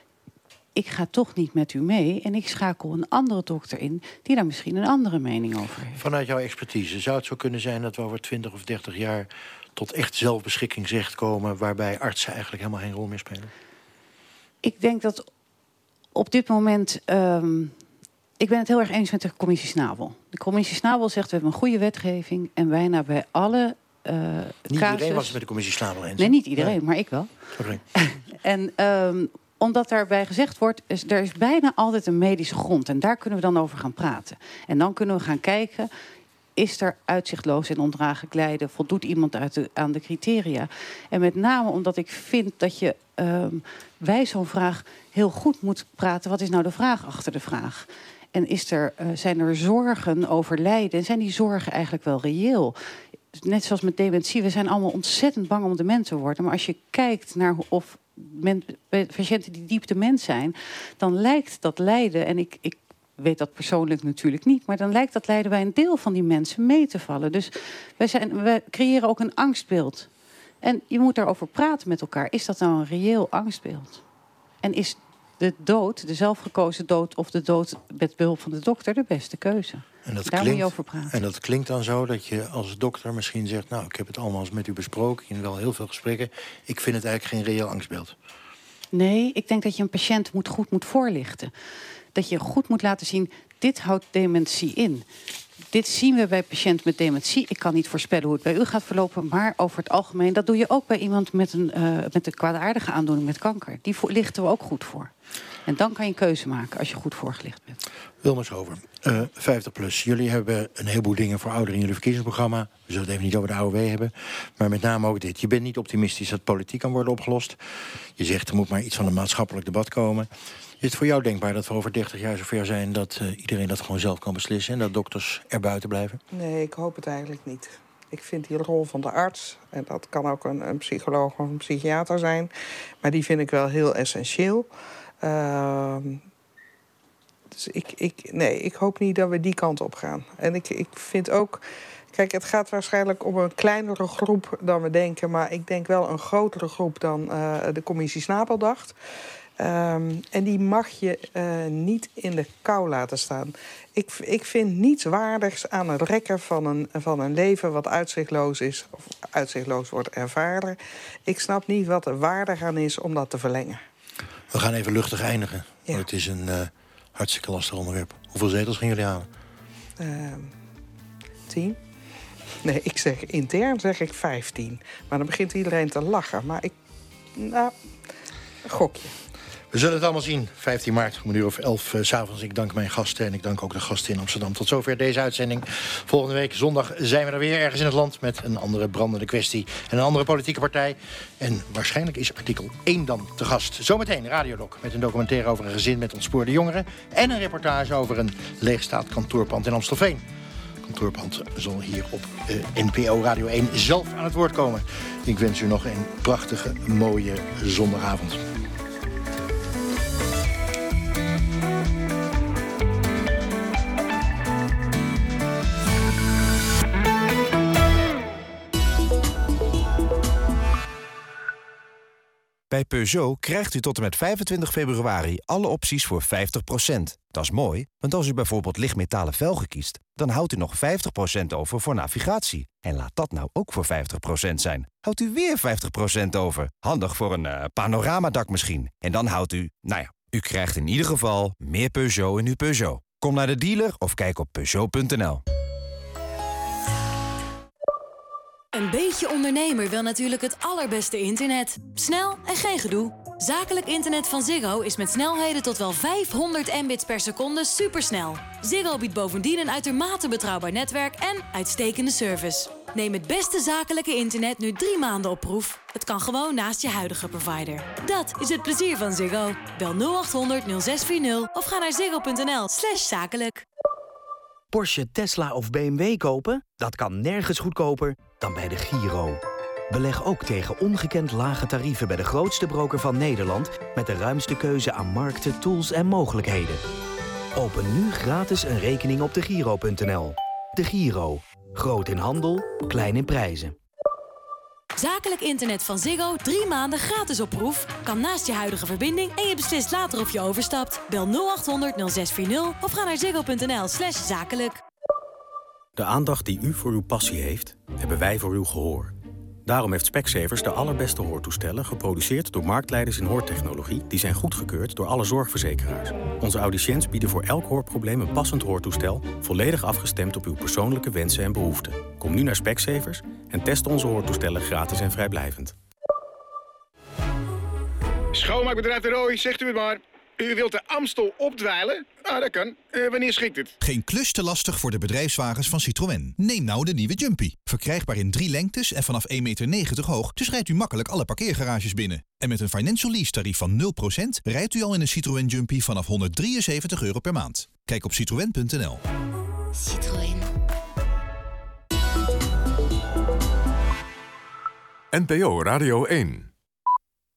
ik ga toch niet met u mee en ik schakel een andere dokter in die daar misschien een andere mening over heeft. Vanuit jouw expertise, zou het zo kunnen zijn dat we over twintig of dertig jaar tot echt zelfbeschikkingsrecht komen, waarbij artsen eigenlijk helemaal geen rol meer spelen? Ik denk dat op dit moment... Um, Ik ben het heel erg eens met de commissie Snabel. De commissie Snabel zegt, we hebben een goede wetgeving en bijna bij alle uh, Niet casus... iedereen was het met de commissie Snabel eens. Nee, niet iedereen, nee. maar ik wel. Okay. en um, omdat daarbij gezegd wordt, is, er is bijna altijd een medische grond. En daar kunnen we dan over gaan praten. En dan kunnen we gaan kijken, is er uitzichtloos en ondraaglijk lijden? Voldoet iemand uit de, aan de criteria? En met name omdat ik vind dat je um, bij zo'n vraag heel goed moet praten. Wat is nou de vraag achter de vraag? En is er, uh, zijn er zorgen over lijden? En zijn die zorgen eigenlijk wel reëel? Net zoals met dementie, we zijn allemaal ontzettend bang om dement te worden. Maar als je kijkt naar of men, patiënten die diep dement zijn, dan lijkt dat lijden, en ik, ik weet dat persoonlijk natuurlijk niet, maar dan lijkt dat lijden bij een deel van die mensen mee te vallen. Dus wij, zijn, wij creëren ook een angstbeeld. En je moet daarover praten met elkaar. Is dat nou een reëel angstbeeld? En is de dood, de zelfgekozen dood of de dood met behulp van de dokter de beste keuze? En dat, Daar klinkt, moet je over praten. En dat klinkt dan zo dat je als dokter misschien zegt, nou, ik heb het allemaal eens met u besproken, in wel heel veel gesprekken. Ik vind het eigenlijk geen reëel angstbeeld. Nee, ik denk dat je een patiënt moet, goed moet voorlichten. Dat je goed moet laten zien, dit houdt dementie in. Dit zien we bij patiënten met dementie. Ik kan niet voorspellen hoe het bij u gaat verlopen, maar over het algemeen, dat doe je ook bij iemand met een, uh, met een kwaadaardige aandoening met kanker. Die vo- lichten we ook goed voor. En dan kan je een keuze maken als je goed voorgelicht bent. Wilmershoven, uh, vijftig plus. Jullie hebben een heleboel dingen voor ouderen in jullie verkiezingsprogramma. We zullen het even niet over de A O W hebben. Maar met name ook dit. Je bent niet optimistisch dat politiek kan worden opgelost. Je zegt, er moet maar iets van een maatschappelijk debat komen. Is het voor jou denkbaar dat we over dertig jaar zover zijn dat uh, iedereen dat gewoon zelf kan beslissen en dat dokters er buiten blijven? Nee, ik hoop het eigenlijk niet. Ik vind die rol van de arts, en dat kan ook een, een psycholoog of een psychiater zijn, maar die vind ik wel heel essentieel. Uh, dus ik, ik, nee, ik hoop niet dat we die kant op gaan. En ik, ik vind ook, kijk, het gaat waarschijnlijk om een kleinere groep dan we denken, maar ik denk wel een grotere groep dan uh, de commissie Snabel dacht. Um, en die mag je uh, niet in de kou laten staan. Ik, ik vind niets waardigs aan het rekken van een, van een leven wat uitzichtloos is, of uitzichtloos wordt ervaren. Ik snap niet wat er waardig aan is om dat te verlengen. We gaan even luchtig eindigen. Ja. Want het is een uh, hartstikke lastig onderwerp. Hoeveel zetels gaan jullie halen? Uh, tien. Nee, ik zeg intern zeg ik vijftien. Maar dan begint iedereen te lachen. Maar ik, nou, een gokje. We We zullen het allemaal zien, vijftien maart om een uur of elf uh, 's avonds. Ik dank mijn gasten en ik dank ook de gasten in Amsterdam. Tot zover deze uitzending. Volgende week zondag zijn we er weer ergens in het land met een andere brandende kwestie en een andere politieke partij. En waarschijnlijk is artikel één dan te gast. Zometeen Radiodoc met een documentaire over een gezin met ontspoorde jongeren en een reportage over een leegstaand kantoorpand in Amstelveen. Kantoorpand zal hier op uh, N P O Radio één zelf aan het woord komen. Ik wens u nog een prachtige, mooie zondagavond. Bij Peugeot krijgt u tot en met vijfentwintig februari alle opties voor vijftig procent. Dat is mooi, want als u bijvoorbeeld lichtmetalen velgen kiest, dan houdt u nog vijftig procent over voor navigatie. En laat dat nou ook voor vijftig procent zijn. Houdt u weer vijftig procent over. Handig voor een uh, panoramadak misschien. En dan houdt u, nou ja, u krijgt in ieder geval meer Peugeot in uw Peugeot. Kom naar de dealer of kijk op Peugeot punt n l. Een beetje ondernemer wil natuurlijk het allerbeste internet. Snel en geen gedoe. Zakelijk internet van Ziggo is met snelheden tot wel vijfhonderd megabits per seconde supersnel. Ziggo biedt bovendien een uitermate betrouwbaar netwerk en uitstekende service. Neem het beste zakelijke internet nu drie maanden op proef. Het kan gewoon naast je huidige provider. Dat is het plezier van Ziggo. Bel nul acht honderd nul zes vier nul of ga naar ziggo punt n l slash zakelijk. Porsche, Tesla of B M W kopen? Dat kan nergens goedkoper dan bij de Giro. Beleg ook tegen ongekend lage tarieven bij de grootste broker van Nederland met de ruimste keuze aan markten, tools en mogelijkheden. Open nu gratis een rekening op de giro punt n l. De Giro. Groot in handel, klein in prijzen. Zakelijk internet van Ziggo drie maanden gratis op proef. Kan naast je huidige verbinding en je beslist later of je overstapt. Bel nul acht honderd nul zes vier nul of ga naar ziggo punt n l slash zakelijk. De aandacht die u voor uw passie heeft, hebben wij voor uw gehoor. Daarom heeft Specsavers de allerbeste hoortoestellen geproduceerd door marktleiders in hoortechnologie die zijn goedgekeurd door alle zorgverzekeraars. Onze audiciëns bieden voor elk hoorprobleem een passend hoortoestel, volledig afgestemd op uw persoonlijke wensen en behoeften. Kom nu naar Specsavers en test onze hoortoestellen gratis en vrijblijvend. Schoonmaakbedrijf De Rooij, zegt u het maar. U wilt de Amstel opdwijlen? Ah, dat kan. Uh, wanneer schikt het? Geen klus te lastig voor de bedrijfswagens van Citroën. Neem nou de nieuwe Jumpy. Verkrijgbaar in drie lengtes en vanaf één komma negentig meter hoog, dus rijdt u makkelijk alle parkeergarages binnen. En met een financial lease tarief van nul procent rijdt u al in een Citroën Jumpy vanaf honderddrieënzeventig euro per maand. Kijk op citroën punt n l. Citroën. N P O Radio één.